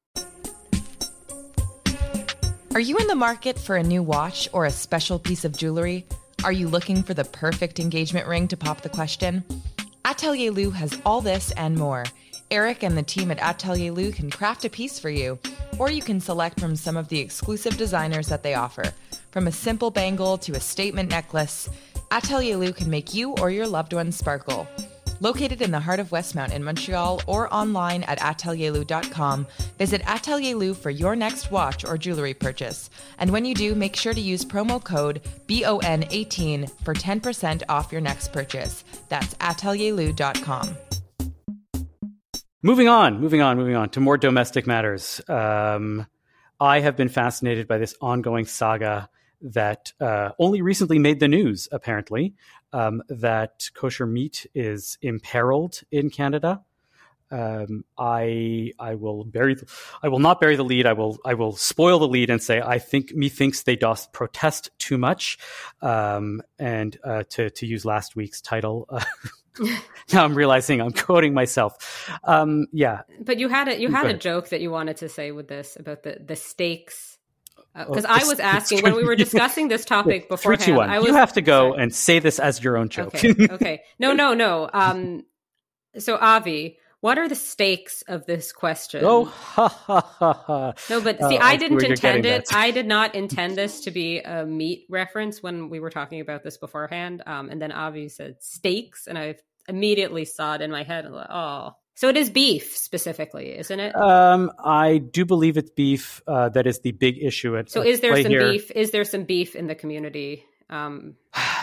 Are you in the market for a new watch or a special piece of jewelry? Are you looking for the perfect engagement ring to pop the question? Atelier Lou has all this and more. Eric and the team at Atelier Lou can craft a piece for you, or you can select from some of the exclusive designers that they offer. From a simple bangle to a statement necklace, Atelier Lou can make you or your loved ones sparkle. Located in the heart of Westmount in Montreal or online at atelier lou dot com, visit Atelier Lou for your next watch or jewelry purchase. And when you do, make sure to use promo code B O N eighteen for ten percent off your next purchase. That's atelier lou dot com. Moving on, moving on, moving on to more domestic matters. Um, I have been fascinated by this ongoing saga that uh, only recently made the news, apparently, um, that kosher meat is imperiled in Canada. Um, I I will bury the, I will not bury the lead. I will I will spoil the lead and say I think methinks they doth protest too much. Um, and uh, to to use last week's title. Uh, now I'm realizing I'm quoting myself. Um, yeah, but you had a you had a joke that you wanted to say with this about the the stakes. Because uh, oh, I was asking when we were discussing this topic beforehand. Three, two, one. I was, you have to go sorry. and say this as your own joke. Okay. okay. No, no, no. Um, so Avi, what are the stakes of this question? Oh, ha ha ha ha. No, but see, uh, I didn't intend it. That. I did not intend this to be a meat reference when we were talking about this beforehand. Um, and then Avi said stakes, and I immediately saw it in my head. And like, oh, so it is beef specifically, isn't it? Um, I do believe it's beef. Uh, that is the big issue. At, so is there some here. beef? Is there some beef in the community? Um,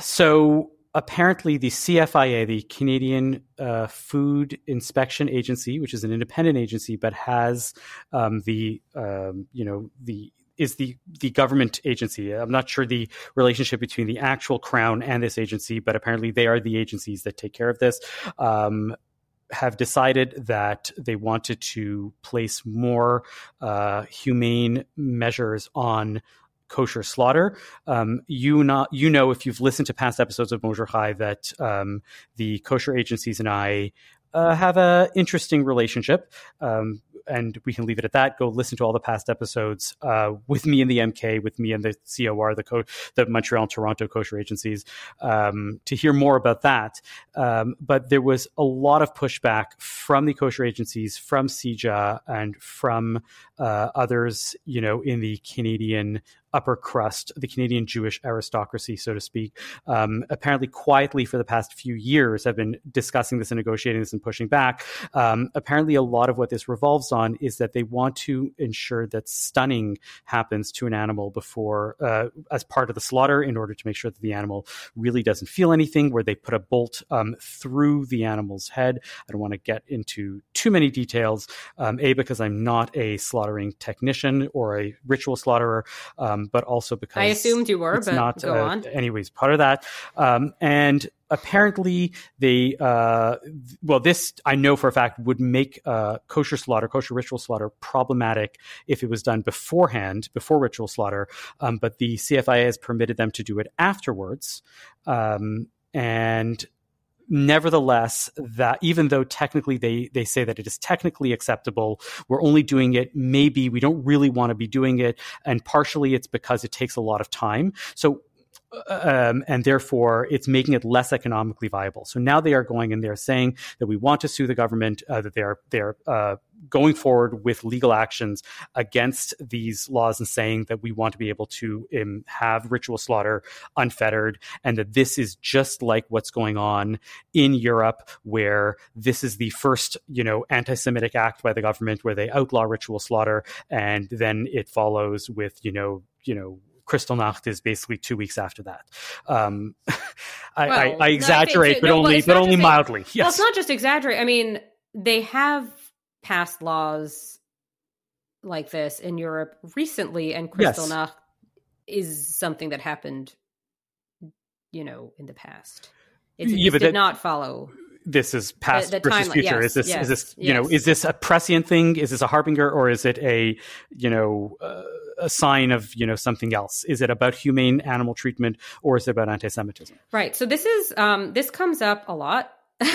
so apparently the C F I A, the Canadian uh, Food Inspection Agency, which is an independent agency, but has um, the, um, you know, the is the, the government agency. I'm not sure the relationship between the actual Crown and this agency, but apparently they are the agencies that take care of this, um, have decided that they wanted to place more uh, humane measures on kosher slaughter. Um, you not you know, if you've listened to past episodes of Bonjour Chai, that um, the kosher agencies and I uh, have an interesting relationship. Um, and we can leave it at that. Go listen to all the past episodes uh, with me and the M K, with me and the C O R, the co- the Montreal and Toronto kosher agencies, um, to hear more about that. Um, but there was a lot of pushback from the kosher agencies, from C J A, and from uh, others, you know, in the Canadian upper crust, the Canadian Jewish aristocracy, so to speak, um, apparently quietly for the past few years have been discussing this and negotiating this and pushing back. Um, apparently a lot of what this revolves on is that they want to ensure that stunning happens to an animal before, uh, as part of the slaughter, in order to make sure that the animal really doesn't feel anything, where they put a bolt um, through the animal's head. I don't want to get into too many details, um, A, because I'm not a slaughtering technician or a ritual slaughterer, um, but also because I assumed you were, but not, go uh, on. Anyways, part of that. Um, and apparently they, uh, well, this I know for a fact would make uh, kosher slaughter, kosher ritual slaughter problematic if it was done beforehand, before ritual slaughter. Um, but the C F I A has permitted them to do it afterwards. Um, and Nevertheless, that even though technically they, they say that it is technically acceptable, we're only doing it maybe, we don't really want to be doing it. And partially it's because it takes a lot of time. So Um, and therefore, it's making it less economically viable. So now they are going and they're saying that we want to sue the government, uh, that they're they're uh, going forward with legal actions against these laws and saying that we want to be able to um, have ritual slaughter unfettered, and that this is just like what's going on in Europe, where this is the first, you know, anti-Semitic act by the government where they outlaw ritual slaughter, and then it follows with, you know, you know. Kristallnacht is basically two weeks after that. Um, I, well, I, I exaggerate, no, but no, only, but, but only just, mildly. Yes. Well, it's not just exaggerate. I mean, they have passed laws like this in Europe recently, and Kristallnacht yes. is something that happened, you know, in the past. It, yeah, did that, not follow. This is past the, the versus timeline. future. Yes, is this, yes, is this, you yes. know, is this a prescient thing? Is this a harbinger, or is it a, you know, uh, a sign of, you know, something else? Is it about humane animal treatment, or is it about anti-Semitism? Right. So this is, um, this comes up a lot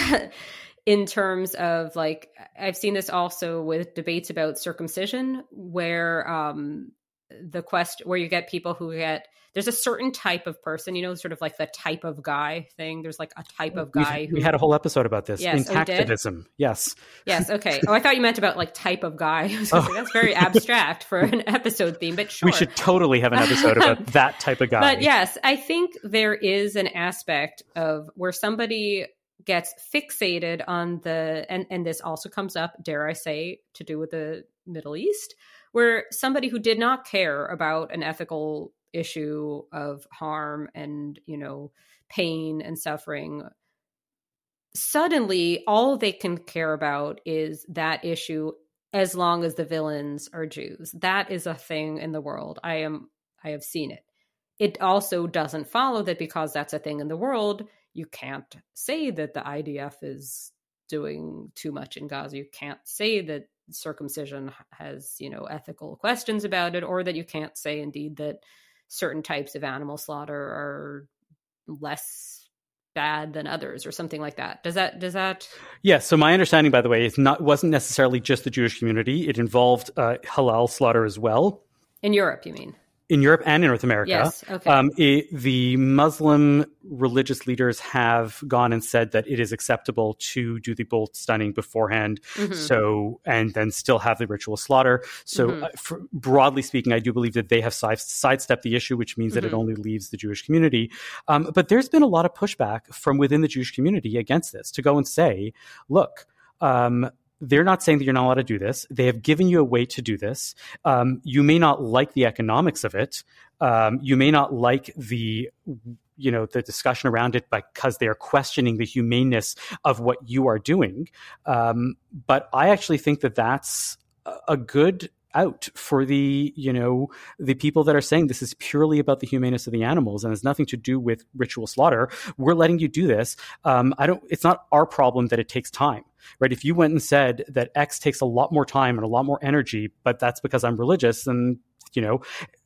in terms of, like, I've seen this also with debates about circumcision, where, um, the quest where you get people who get, there's a certain type of person, you know, sort of like the type of guy thing. There's like a type of guy We've, who we had a whole episode about this. Yes, Intactivism. Oh, yes. Yes. Okay. Oh, I thought you meant about like type of guy. I was gonna say, that's very abstract for an episode theme, but sure. We should totally have an episode about that type of guy. But yes, I think there is an aspect of where somebody gets fixated on the, and, and this also comes up, dare I say, to do with the Middle East, where somebody who did not care about an ethical issue of harm and, you know, pain and suffering, suddenly all they can care about is that issue as long as the villains are Jews. That is a thing in the world. I am, I have seen it. It also doesn't follow that because that's a thing in the world, you can't say that the I D F is doing too much in Gaza. You can't say that circumcision has, you know, ethical questions about it, or that you can't say indeed that certain types of animal slaughter are less bad than others or something like that. Does that, does that? Yeah. So my understanding, by the way, is not, wasn't necessarily just the Jewish community. It involved uh, halal slaughter as well. In Europe, you mean? in Europe and in North America. Yes, okay. Um, it, the Muslim religious leaders have gone and said that it is acceptable to do the bolt stunning beforehand, mm-hmm. so and then still have the ritual slaughter. So, mm-hmm. uh, for, broadly speaking, I do believe that they have side, sidestepped the issue, which means mm-hmm. that it only leaves the Jewish community. Um, but there's been a lot of pushback from within the Jewish community against this to go and say, look, um, they're not saying that you're not allowed to do this. They have given you a way to do this. Um, you may not like the economics of it. Um, you may not like the, you know, the discussion around it because they are questioning the humaneness of what you are doing. Um, but I actually think that that's a good out for the, you know, the people that are saying this is purely about the humaneness of the animals and has nothing to do with ritual slaughter. We're letting you do this. Um, I don't, it's not our problem that it takes time, right? If you went and said that X takes a lot more time and a lot more energy, but that's because I'm religious, then, you know,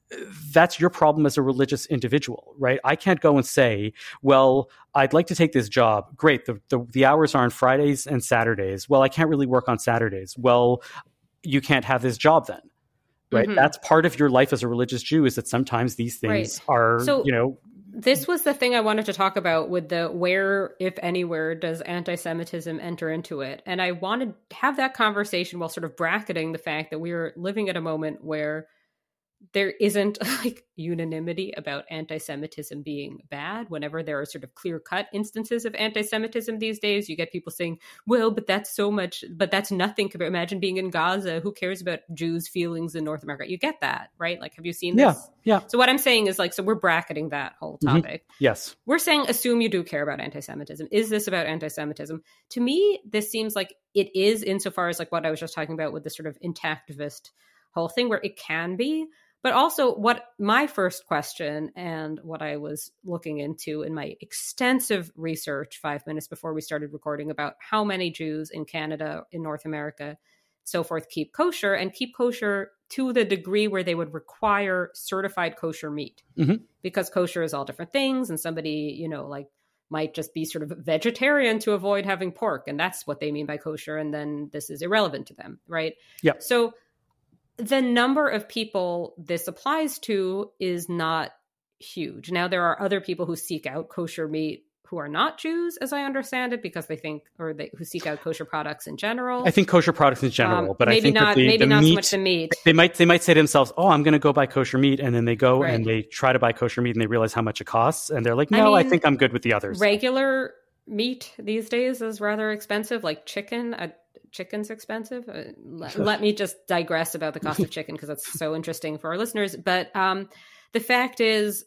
that's your problem as a religious individual, right? I can't go and say, well, I'd like to take this job. Great. The, the, the hours are on Fridays and Saturdays. Well, I can't really work on Saturdays. Well, you can't have this job then, right? Mm-hmm. That's part of your life as a religious Jew, is that sometimes these things right. are, so, you know. This was the thing I wanted to talk about with the where, if anywhere, does anti-Semitism enter into it? And I wanted to have that conversation while sort of bracketing the fact that we're living at a moment where there isn't like unanimity about anti-Semitism being bad. Whenever there are sort of clear-cut instances of anti-Semitism these days, you get people saying, well, but that's so much, but that's nothing compared. Imagine being in Gaza. Who cares about Jews' feelings in North America? You get that, right? Like, have you seen this? Yeah, yeah. So what I'm saying is like, so we're bracketing that whole topic. Mm-hmm. Yes. We're saying, assume you do care about anti-Semitism. Is this about anti-Semitism? To me, this seems like it is, insofar as like what I was just talking about with the sort of intactivist whole thing, where it can be. But also what my first question and what I was looking into in my extensive research five minutes before we started recording about how many Jews in Canada, in North America, so forth, keep kosher and keep kosher to the degree where they would require certified kosher meat, mm-hmm. because kosher is all different things. And somebody, you know, like might just be sort of vegetarian to avoid having pork. And that's what they mean by kosher. And then this is irrelevant to them. Right. Yeah. So the number of people this applies to is not huge. Now, there are other people who seek out kosher meat who are not Jews, as I understand it, because they think, or they who seek out kosher products in general. I think kosher products in general, um, but I think not, that the, maybe the not meat, so much the meat. They might they might say to themselves, "Oh, I'm going to go buy kosher meat," and then they go right. and they try to buy kosher meat, and they realize how much it costs, and they're like, "No, I, mean, I think I'm good with the others." Regular meat these days is rather expensive, like chicken. Uh, chicken's expensive. Uh, let, let me just digress about the cost of chicken because that's so interesting for our listeners. But um, the fact is,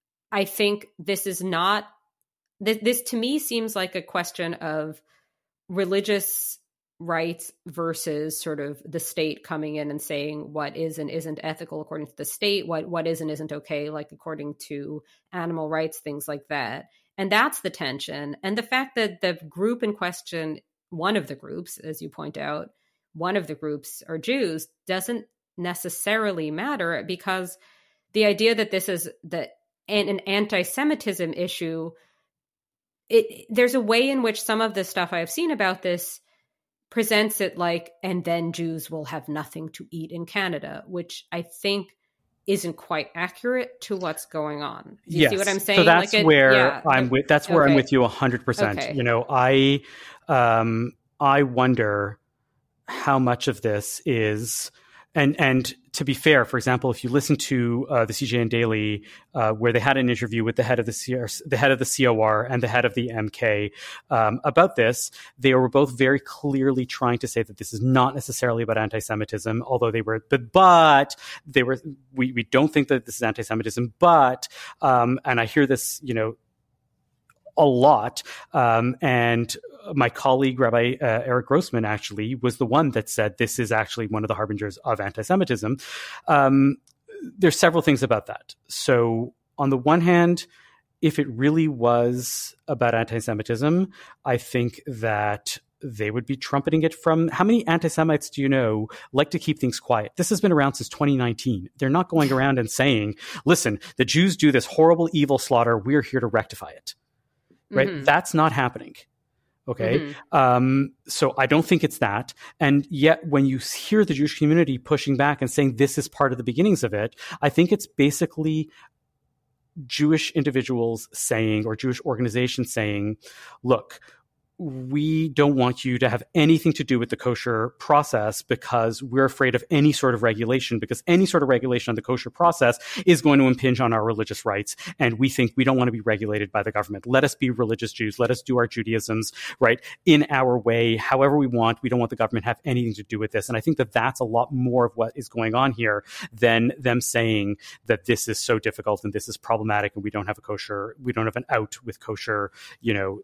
I think this is not, this, this to me seems like a question of religious rights versus sort of the state coming in and saying what is and isn't ethical according to the state, what what is and isn't okay, like according to animal rights, things like that. And that's the tension. And the fact that the group in question, one of the groups, as you point out, one of the groups are Jews, doesn't necessarily matter, because the idea that this is the, an, an anti-Semitism issue, it, there's a way in which some of the stuff I've seen about this presents it like, and then Jews will have nothing to eat in Canada, which I think isn't quite accurate to what's going on. Do you yes. see what I'm saying? So that's like it, where yeah, I'm with, that's where okay. I'm with you a hundred percent. Okay. You know, I, um, I wonder how much of this is, and, and to be fair, for example, if you listen to uh, the C J N Daily, uh, where they had an interview with the head of the C R, the head of the C O R and the head of the M K um, about this, they were both very clearly trying to say that this is not necessarily about anti-Semitism, although they were, but, but they were, we, we don't think that this is anti-Semitism, but, um, and I hear this, you know, a lot. Um, and my colleague, Rabbi uh, Eric Grossman, actually was the one that said this is actually one of the harbingers of anti-Semitism. Um, there's several things about that. So on the one hand, if it really was about anti-Semitism, I think that they would be trumpeting it from, how many anti-Semites do you know like to keep things quiet? This has been around since twenty nineteen. They're not going around and saying, listen, the Jews do this horrible, evil slaughter. We're here to rectify it. Right? Mm-hmm. That's not happening. Okay. Mm-hmm. Um, so I don't think it's that. And yet when you hear the Jewish community pushing back and saying this is part of the beginnings of it, I think it's basically Jewish individuals saying, or Jewish organizations saying, look, we don't want you to have anything to do with the kosher process because we're afraid of any sort of regulation, because any sort of regulation on the kosher process is going to impinge on our religious rights. And we think we don't want to be regulated by the government. Let us be religious Jews. Let us do our Judaisms, right, in our way, however we want. We don't want the government to have anything to do with this. And I think that that's a lot more of what is going on here than them saying that this is so difficult and this is problematic and we don't have a kosher, we don't have an out with kosher, you know,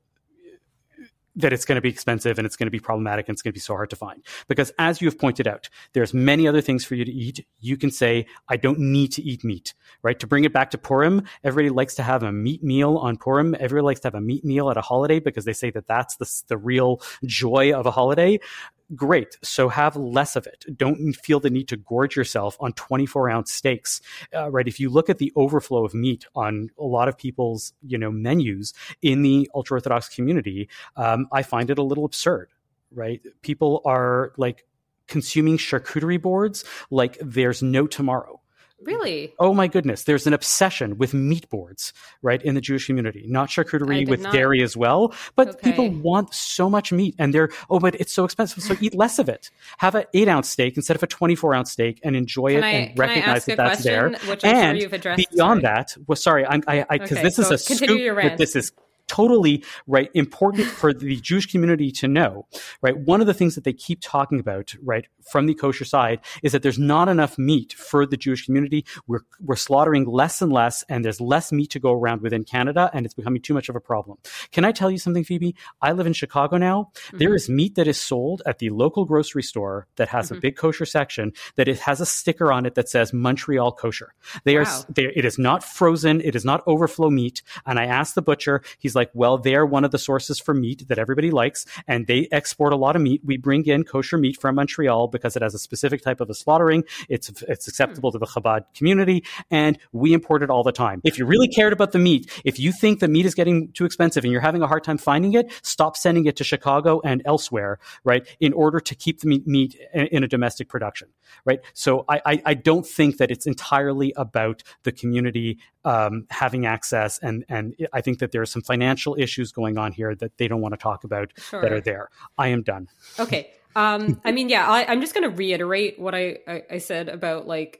that it's going to be expensive and it's going to be problematic and it's going to be so hard to find. Because as you have pointed out, there's many other things for you to eat. You can say, I don't need to eat meat, right? To bring it back to Purim, everybody likes to have a meat meal on Purim. Everybody likes to have a meat meal at a holiday because they say that that's the, the real joy of a holiday. Great. So have less of it. Don't feel the need to gorge yourself on twenty-four ounce steaks, uh, right? If you look at the overflow of meat on a lot of people's, you know, menus in the ultra-Orthodox community, um, I find it a little absurd, right? People are like consuming charcuterie boards like there's no tomorrow. Really? Oh my goodness. There's an obsession with meat boards, right, in the Jewish community. Not charcuterie with not. dairy as well, but okay. People want so much meat and they're, oh, but it's so expensive. So eat less of it. Have an eight ounce steak instead of a twenty-four ounce steak and enjoy can it I, and recognize that that's question, there. Which I'm and sure you've addressed, beyond sorry. that, well, sorry, I'm, I, I, cause okay, this so is a continue scoop, your rant. but this is totally right important for the Jewish community to know, right? One of the things that they keep talking about, right, from the kosher side is that there's not enough meat for the Jewish community. We're we're slaughtering less and less, and there's less meat to go around within Canada, and it's becoming too much of a problem. Can I tell you something, Phoebe? I live in Chicago now. Mm-hmm. There is meat that is sold at the local grocery store that has mm-hmm. a big kosher section that it has a sticker on it that says Montreal kosher. They wow. are they, it is not frozen, it is not overflow meat. And I asked the butcher, he's like, well, they are one of the sources for meat that everybody likes, and they export a lot of meat. We bring in kosher meat from Montreal because it has a specific type of a slaughtering. It's it's acceptable to the Chabad community, and we import it all the time. If you really cared about the meat, if you think the meat is getting too expensive and you're having a hard time finding it, stop sending it to Chicago and elsewhere, right, in order to keep the meat, meat in, in a domestic production, right? So I, I, I don't think that it's entirely about the community um, having access, and, and I think that there are some financial issues going on here that they don't want to talk about sure. that are there. I am done. Okay. Um, I mean, yeah, I, I'm just going to reiterate what I, I, I said about like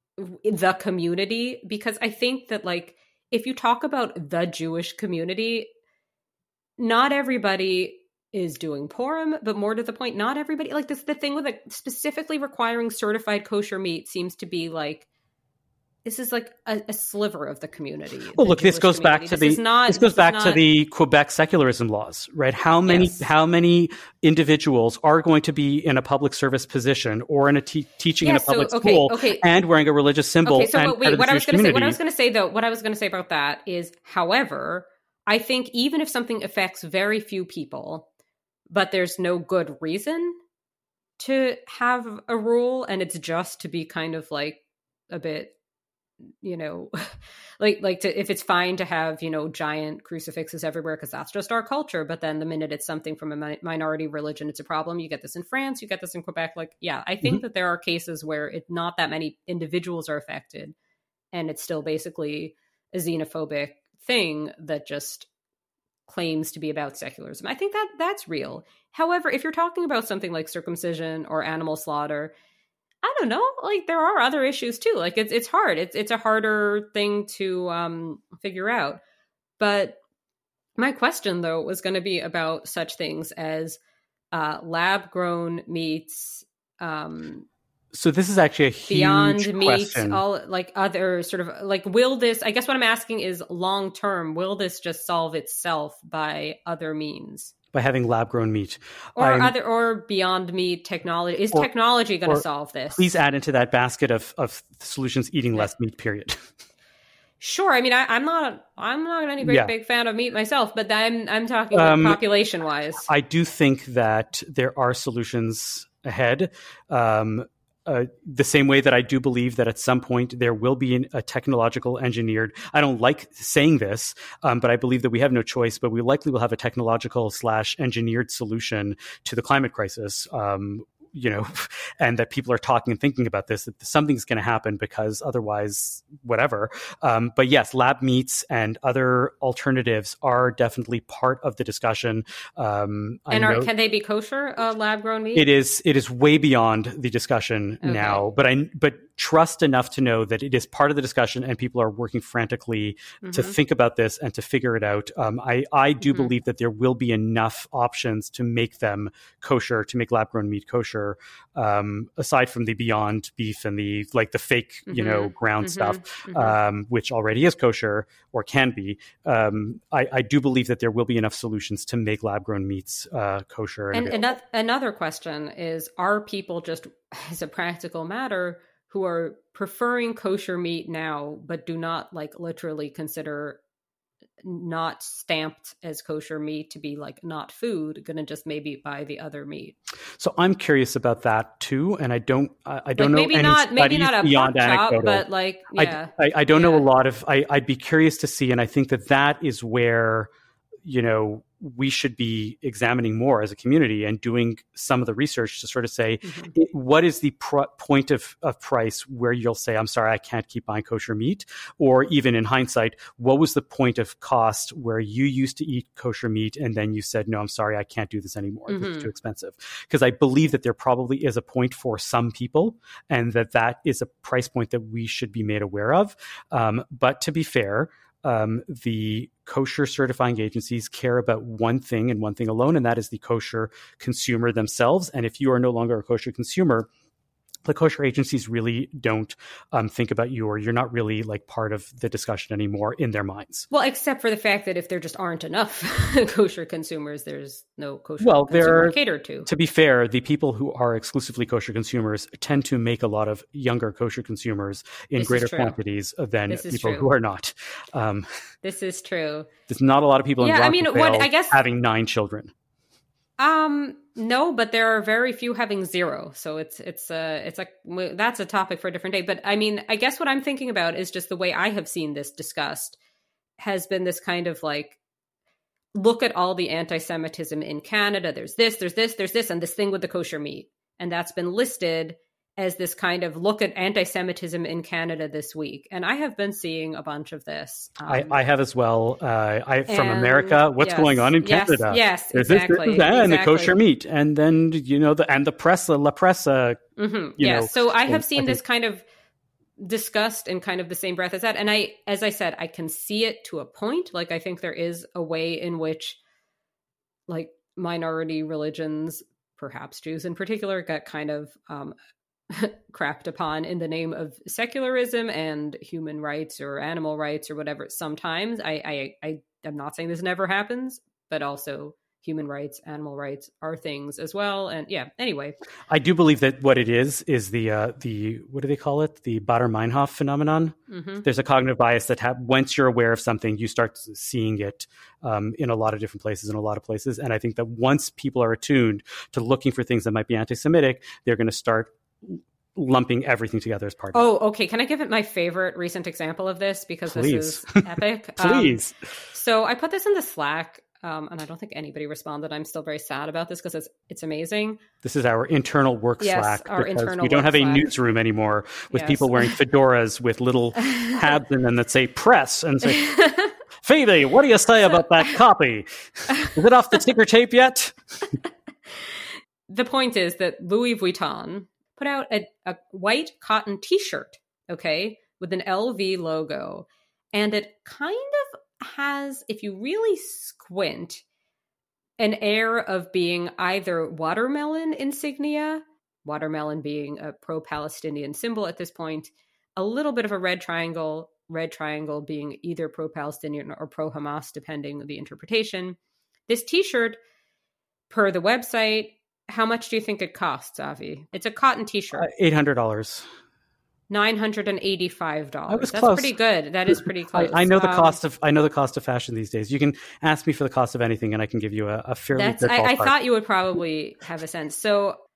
the community, because I think that like, if you talk about the Jewish community, not everybody is doing Purim, but more to the point, not everybody, like this, the thing with like specifically requiring certified kosher meat seems to be like, this is like a, a sliver of the community. Well, the look, Jewish this goes community. back to this the not, this goes this back not, to the Quebec secularism laws, right? How many yes. how many individuals are going to be in a public service position or in a te- teaching yes, in a public so, okay, school okay. and wearing a religious symbol? Okay, so and what, wait, what I was going to say, what I was community? going to say though, what I was going to say about that is, however, I think even if something affects very few people, but there's no good reason to have a rule, and it's just to be kind of like a bit, you know, like like to, if it's fine to have, you know, giant crucifixes everywhere because that's just our culture, but then the minute it's something from a mi- minority religion, it's a problem. You get this in France, you get this in Quebec. Like, yeah, I think mm-hmm. that there are cases where it not that many individuals are affected, and it's still basically a xenophobic thing that just claims to be about secularism. I think that that's real. However, if you're talking about something like circumcision or animal slaughter, I don't know, like there are other issues too. Like it's it's hard. It's it's a harder thing to um, figure out. But my question though was going to be about such things as uh, lab grown meats. Um, so this is actually a huge beyond meat, question. all like other sort of like, will this, I guess what I'm asking is long term, will this just solve itself by other means? By having lab-grown meat, or I'm, other, or beyond meat technology. Is or, technology going to solve this? Please add into that basket of of solutions eating less meat. Period. Sure. I mean, I, I'm not. I'm not any great yeah. big fan of meat myself, but I'm I'm talking um, population-wise. I do think that there are solutions ahead. Um, Uh, the same way that I do believe that at some point there will be an, a technological engineered, I don't like saying this, um, but I believe that we have no choice, but we likely will have a technological slash engineered solution to the climate crisis. Um, you know, and that people are talking and thinking about this, that something's going to happen because otherwise, whatever. Um, but yes, lab meats and other alternatives are definitely part of the discussion. Um, and I are, know can they be kosher, uh, lab grown meat? it is, it is way beyond the discussion Okay. now, but I, but trust enough to know that it is part of the discussion and people are working frantically mm-hmm. to think about this and to figure it out. Um, I, I do mm-hmm. believe that there will be enough options to make them kosher, to make lab grown meat kosher, um, aside from the Beyond Beef and the, like the fake, mm-hmm. you know, ground mm-hmm. stuff, mm-hmm. um, which already is kosher or can be. Um, I, I do believe that there will be enough solutions to make lab grown meats, uh, kosher. And, and another, another question is, are people just, as a practical matter, who are preferring kosher meat now, but do not like literally consider not stamped as kosher meat to be like not food, gonna just maybe buy the other meat? So I'm curious about that too, and I don't, I, I don't like know maybe any not, maybe not a beyond pork chop, anecdotal, but like yeah, I, I, I don't yeah. know a lot of. I, I'd be curious to see, and I think that that is where, you know, we should be examining more as a community and doing some of the research to sort of say, mm-hmm. it, what is the pr- point of, of price where you'll say, I'm sorry, I can't keep buying kosher meat? Or even in hindsight, what was the point of cost where you used to eat kosher meat and then you said, no, I'm sorry, I can't do this anymore. Mm-hmm. This is too expensive. Because I believe that there probably is a point for some people and that that is a price point that we should be made aware of. Um, but to be fair, Um, the kosher certifying agencies care about one thing and one thing alone, and that is the kosher consumer themselves. And if you are no longer a kosher consumer, the kosher agencies really don't um, think about you, or you're not really like part of the discussion anymore in their minds. Well, except for the fact that if there just aren't enough kosher consumers, there's no kosher well, consumer catered to. To be fair, the people who are exclusively kosher consumers tend to make a lot of younger kosher consumers in this greater quantities than people true. who are not. Um, this is true. There's not a lot of people in yeah, I mean, what I guess having nine children. Um, no, but there are very few having zero. So it's, it's, uh, it's like, that's a topic for a different day. But I mean, I guess what I'm thinking about is just the way I have seen this discussed has been this kind of like, look at all the anti-Semitism in Canada. There's this, there's this, there's this, and this thing with the kosher meat. And that's been listed as this kind of look at anti-Semitism in Canada this week. And I have been seeing a bunch of this. Um, I, I have as well. Uh, I From America, what's yes, going on in yes, Canada? Yes, There's exactly. This, this, that, exactly. and the kosher meat. And then, you know, the and the press, La Presse. Mm-hmm. Yeah, know, so I have seen I think, this kind of discussed in kind of the same breath as that. And I, as I said, I can see it to a point. Like, I think there is a way in which, like, minority religions, perhaps Jews in particular, got kind of um, crapped upon in the name of secularism and human rights or animal rights or whatever. Sometimes I, I, I am not saying this never happens, but also human rights, animal rights are things as well. And yeah, anyway, I do believe that what it is, is the, uh, the, what do they call it? The Baader-Meinhof phenomenon. Mm-hmm. There's a cognitive bias that ha- once you're aware of something, you start seeing it um, in a lot of different places, in a lot of places. And I think that once people are attuned to looking for things that might be anti-Semitic, they're going to start lumping everything together as part of oh, it. Oh, okay. Can I give it my favorite recent example of this? Because Please. This is epic. Please. Um, so I put this in the Slack, um, and I don't think anybody responded. I'm still very sad about this because it's it's amazing. This is our internal work yes, Slack. Our because internal we don't have a Slack. newsroom anymore with yes. people wearing fedoras with little tabs in them that say press and say, Phoebe, what do you say about that copy? Is it off the ticker tape yet? The point is that Louis Vuitton put out a, a white cotton t-shirt, okay, with an L V logo. And it kind of has, if you really squint, an air of being either watermelon insignia, watermelon being a pro-Palestinian symbol at this point, a little bit of a red triangle, red triangle being either pro-Palestinian or pro-Hamas, depending on the interpretation. This t-shirt, per the website, how much do you think it costs, Avi? It's a cotton t-shirt. Uh, eight hundred dollars. nine hundred eighty-five dollars. That's close. pretty good. That is pretty close. I, I know the um, cost of I know the cost of fashion these days. You can ask me for the cost of anything, and I can give you a, a fairly that's, good ballpark. I, I thought you would probably have a sense. So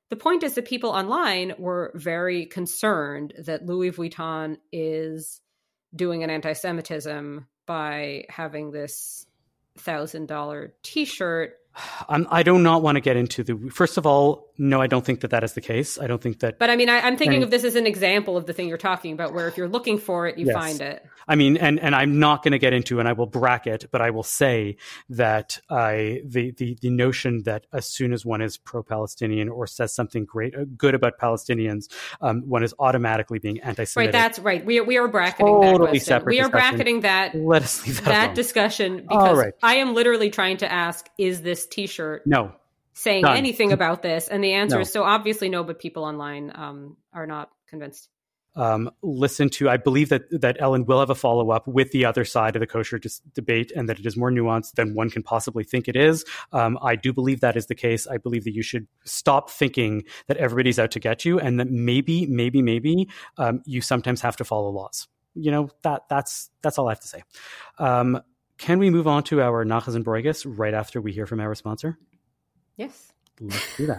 the point is that people online were very concerned that Louis Vuitton is doing an anti-Semitism by having this one thousand dollars t-shirt. I'm, I do not want to get into the... First of all, no, I don't think that that is the case. I don't think that... But I mean, I, I'm thinking and, of this as an example of the thing you're talking about, where if you're looking for it, you yes. find it. I mean, and, and I'm not going to get into, and I will bracket, but I will say that I the, the, the notion that as soon as one is pro-Palestinian or says something great, uh, good about Palestinians, um, one is automatically being anti-Semitic. Right, that's right. We, we are bracketing totally that question. Separate we are discussion. bracketing that, Let us leave that, that alone. discussion because All right. I am literally trying to ask, is this t-shirt no. saying Done. anything about this? And the answer No. is so obviously no, but people online um, are not convinced. Um, listen to, I believe that, that Ellen will have a follow-up with the other side of the kosher dis- debate and that it is more nuanced than one can possibly think it is. Um, I do believe that is the case. I believe that you should stop thinking that everybody's out to get you and that maybe, maybe, maybe um, you sometimes have to follow laws. You know, that that's that's all I have to say. Um, can we move on to our Nachas and Broigus right after we hear from our sponsor? Yes. Let's do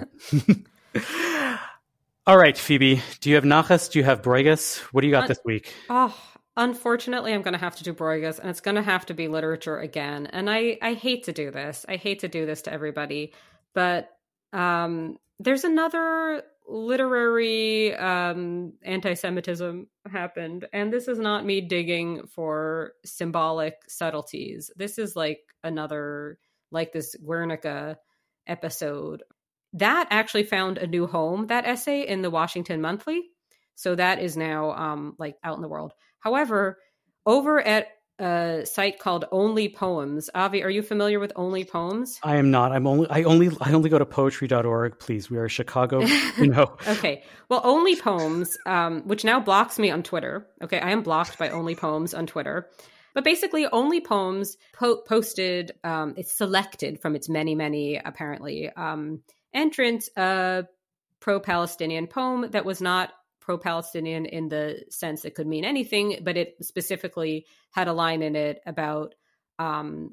that. All right, Phoebe, do you have Nachas? Do you have Broigus? What do you got Un- this week? Oh, unfortunately, I'm going to have to do Broigus, and it's going to have to be literature again. And I, I hate to do this. I hate to do this to everybody. But um, there's another literary um, anti-Semitism happened. And this is not me digging for symbolic subtleties. This is like another, like this Guernica episode. That actually found a new home, that essay, in the Washington Monthly. So that is now um, like out in the world. However, over at a site called Only Poems, Avi, are you familiar with Only Poems? I am not. I'm only. I only. I only go to poetry dot org. Please, we are Chicago. You know. Okay. Well, Only Poems, um, which now blocks me on Twitter. Okay, I am blocked by Only Poems on Twitter. But basically, Only Poems po- posted. Um, it's selected from its many, many apparently. Um, entrant a pro-Palestinian poem that was not pro-Palestinian in the sense it could mean anything, but it specifically had a line in it about um,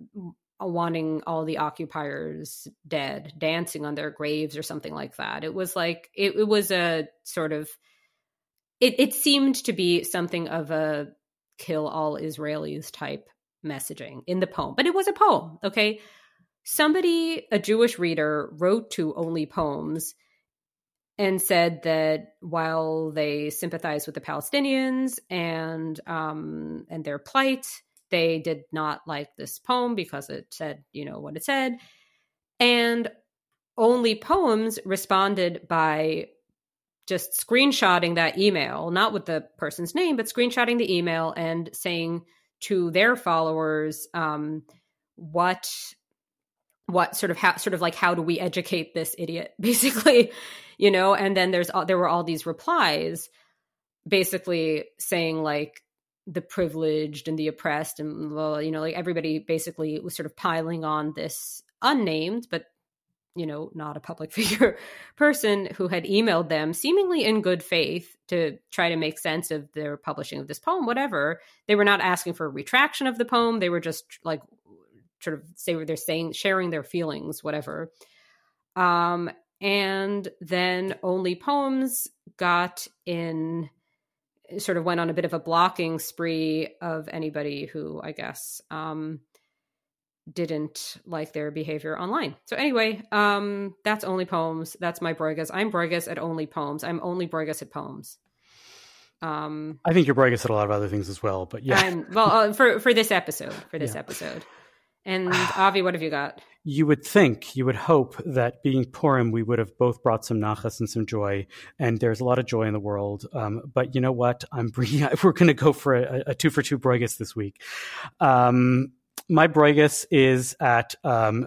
wanting all the occupiers dead, dancing on their graves or something like that. It was like, it, it was a sort of, it, it seemed to be something of a kill all Israelis type messaging in the poem, but it was a poem, okay? Somebody, a Jewish reader, wrote to Only Poems and said that while they sympathize with the Palestinians and um, and their plight, they did not like this poem because it said, you know, what it said. And Only Poems responded by just screenshotting that email, not with the person's name, but screenshotting the email and saying to their followers, um, what... what sort of how sort of like how do we educate this idiot, basically, you know? And then there's there were all these replies basically saying like the privileged and the oppressed and, well, you know, like everybody basically was sort of piling on this unnamed but, you know, not a public figure person who had emailed them seemingly in good faith to try to make sense of their publishing of this poem, whatever. They were not asking for a retraction of the poem. They were just like sort of say what they're saying, sharing their feelings, whatever. Um, and then Only Poems got in, sort of went on a bit of a blocking spree of anybody who, I guess, um, didn't like their behavior online. So anyway, um, that's Only Poems. That's my Broigus. I'm Broigus at Only Poems. I'm only Broigus at Poems. Um, I think you're Broigus at a lot of other things as well, but yeah. I'm, well, uh, for, for this episode, for this yeah. episode. And Avi, what have you got? You would think, you would hope that being Purim, we would have both brought some nachas and some joy. And there's a lot of joy in the world. Um, but you know what? I'm bringing, we're going to go for a, a two for two Broigus this week. Um, my Broigus is at um,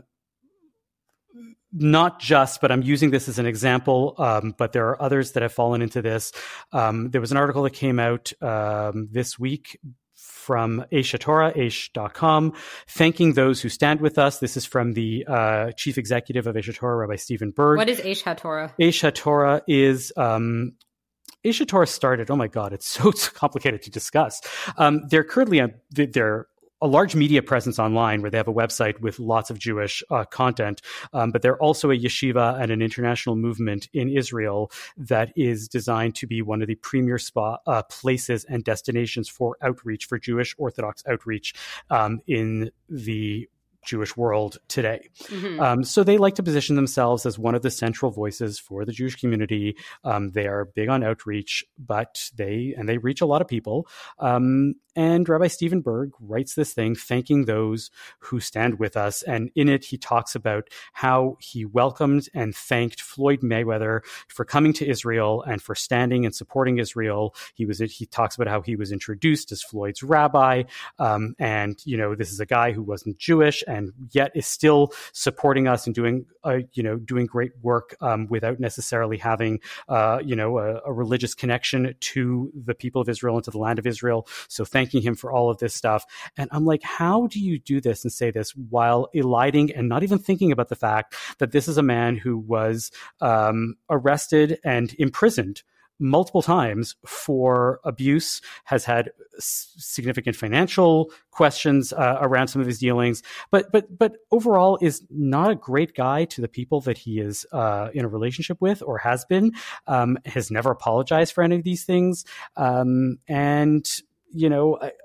not just, but I'm using this as an example, um, but there are others that have fallen into this. Um, there was an article that came out um, this week from Aish HaTorah, aish dot com, thanking those who stand with us. This is from the uh, chief executive of Aish HaTorah, Rabbi Stephen Berg. What is Aish HaTorah? Aish HaTorah is... Um, Aish HaTorah started, oh my God, it's so complicated to discuss. Um, they're currently, a, they're a large media presence online where they have a website with lots of Jewish uh, content, um, but they're also a yeshiva and an international movement in Israel that is designed to be one of the premier spot, uh, places and destinations for outreach, for Jewish Orthodox outreach um, in the Jewish world today. Mm-hmm. Um, so they like to position themselves as one of the central voices for the Jewish community. Um, they are big on outreach, but they, and they reach a lot of people. Um, and Rabbi Stephen Berg writes this thing thanking those who stand with us. And in it, he talks about how he welcomed and thanked Floyd Mayweather for coming to Israel and for standing and supporting Israel. He was, he talks about how he was introduced as Floyd's rabbi. Um, and, you know, this is a guy who wasn't Jewish and yet is still supporting us and doing, uh, you know, doing great work um, without necessarily having, uh, you know, a, a religious connection to the people of Israel and to the land of Israel. So thanking him for all of this stuff. And I'm like, how do you do this and say this while eliding and not even thinking about the fact that this is a man who was um, arrested and imprisoned multiple times for abuse, has had s- significant financial questions uh, around some of his dealings, but but but overall is not a great guy to the people that he is uh, in a relationship with or has been, um, has never apologized for any of these things. Um, and, you know, I,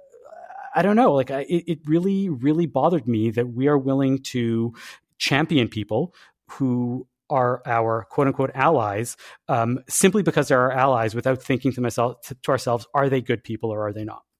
I don't know, like I, it really, really bothered me that we are willing to champion people who are our quote unquote allies, um, simply because they're our allies without thinking to myself, to, to ourselves, are they good people or are they not?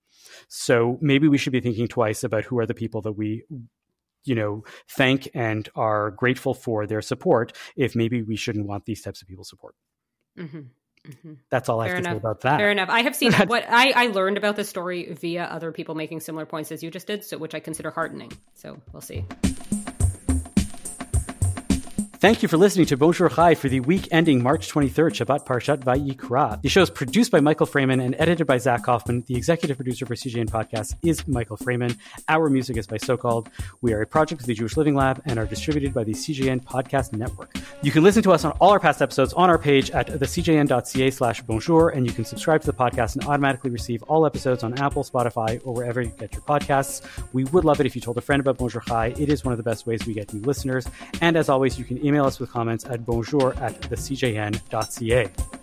So maybe we should be thinking twice about who are the people that we, you know, thank and are grateful for their support, if maybe we shouldn't want these types of people's support. Mm-hmm. Mm-hmm. That's all I Fair have to enough. say about that. Fair enough. I have seen what I, I learned about this story via other people making similar points as you just did, so which I consider heartening. So we'll see. Thank you for listening to Bonjour Chai for the week ending March twenty-third, Shabbat Parshat Vayikra. The show is produced by Michael Freeman and edited by Zach Kaufman. The executive producer for C J N Podcast is Michael Freeman. Our music is by So-Called. We are a project of the Jewish Living Lab and are distributed by the C J N Podcast Network. You can listen to us on all our past episodes on our page at thecjn.ca slash bonjour, and you can subscribe to the podcast and automatically receive all episodes on Apple, Spotify, or wherever you get your podcasts. We would love it if you told a friend about Bonjour Chai. It is one of the best ways we get new listeners. And as always, you can email us with comments at bonjour at thecjn.ca.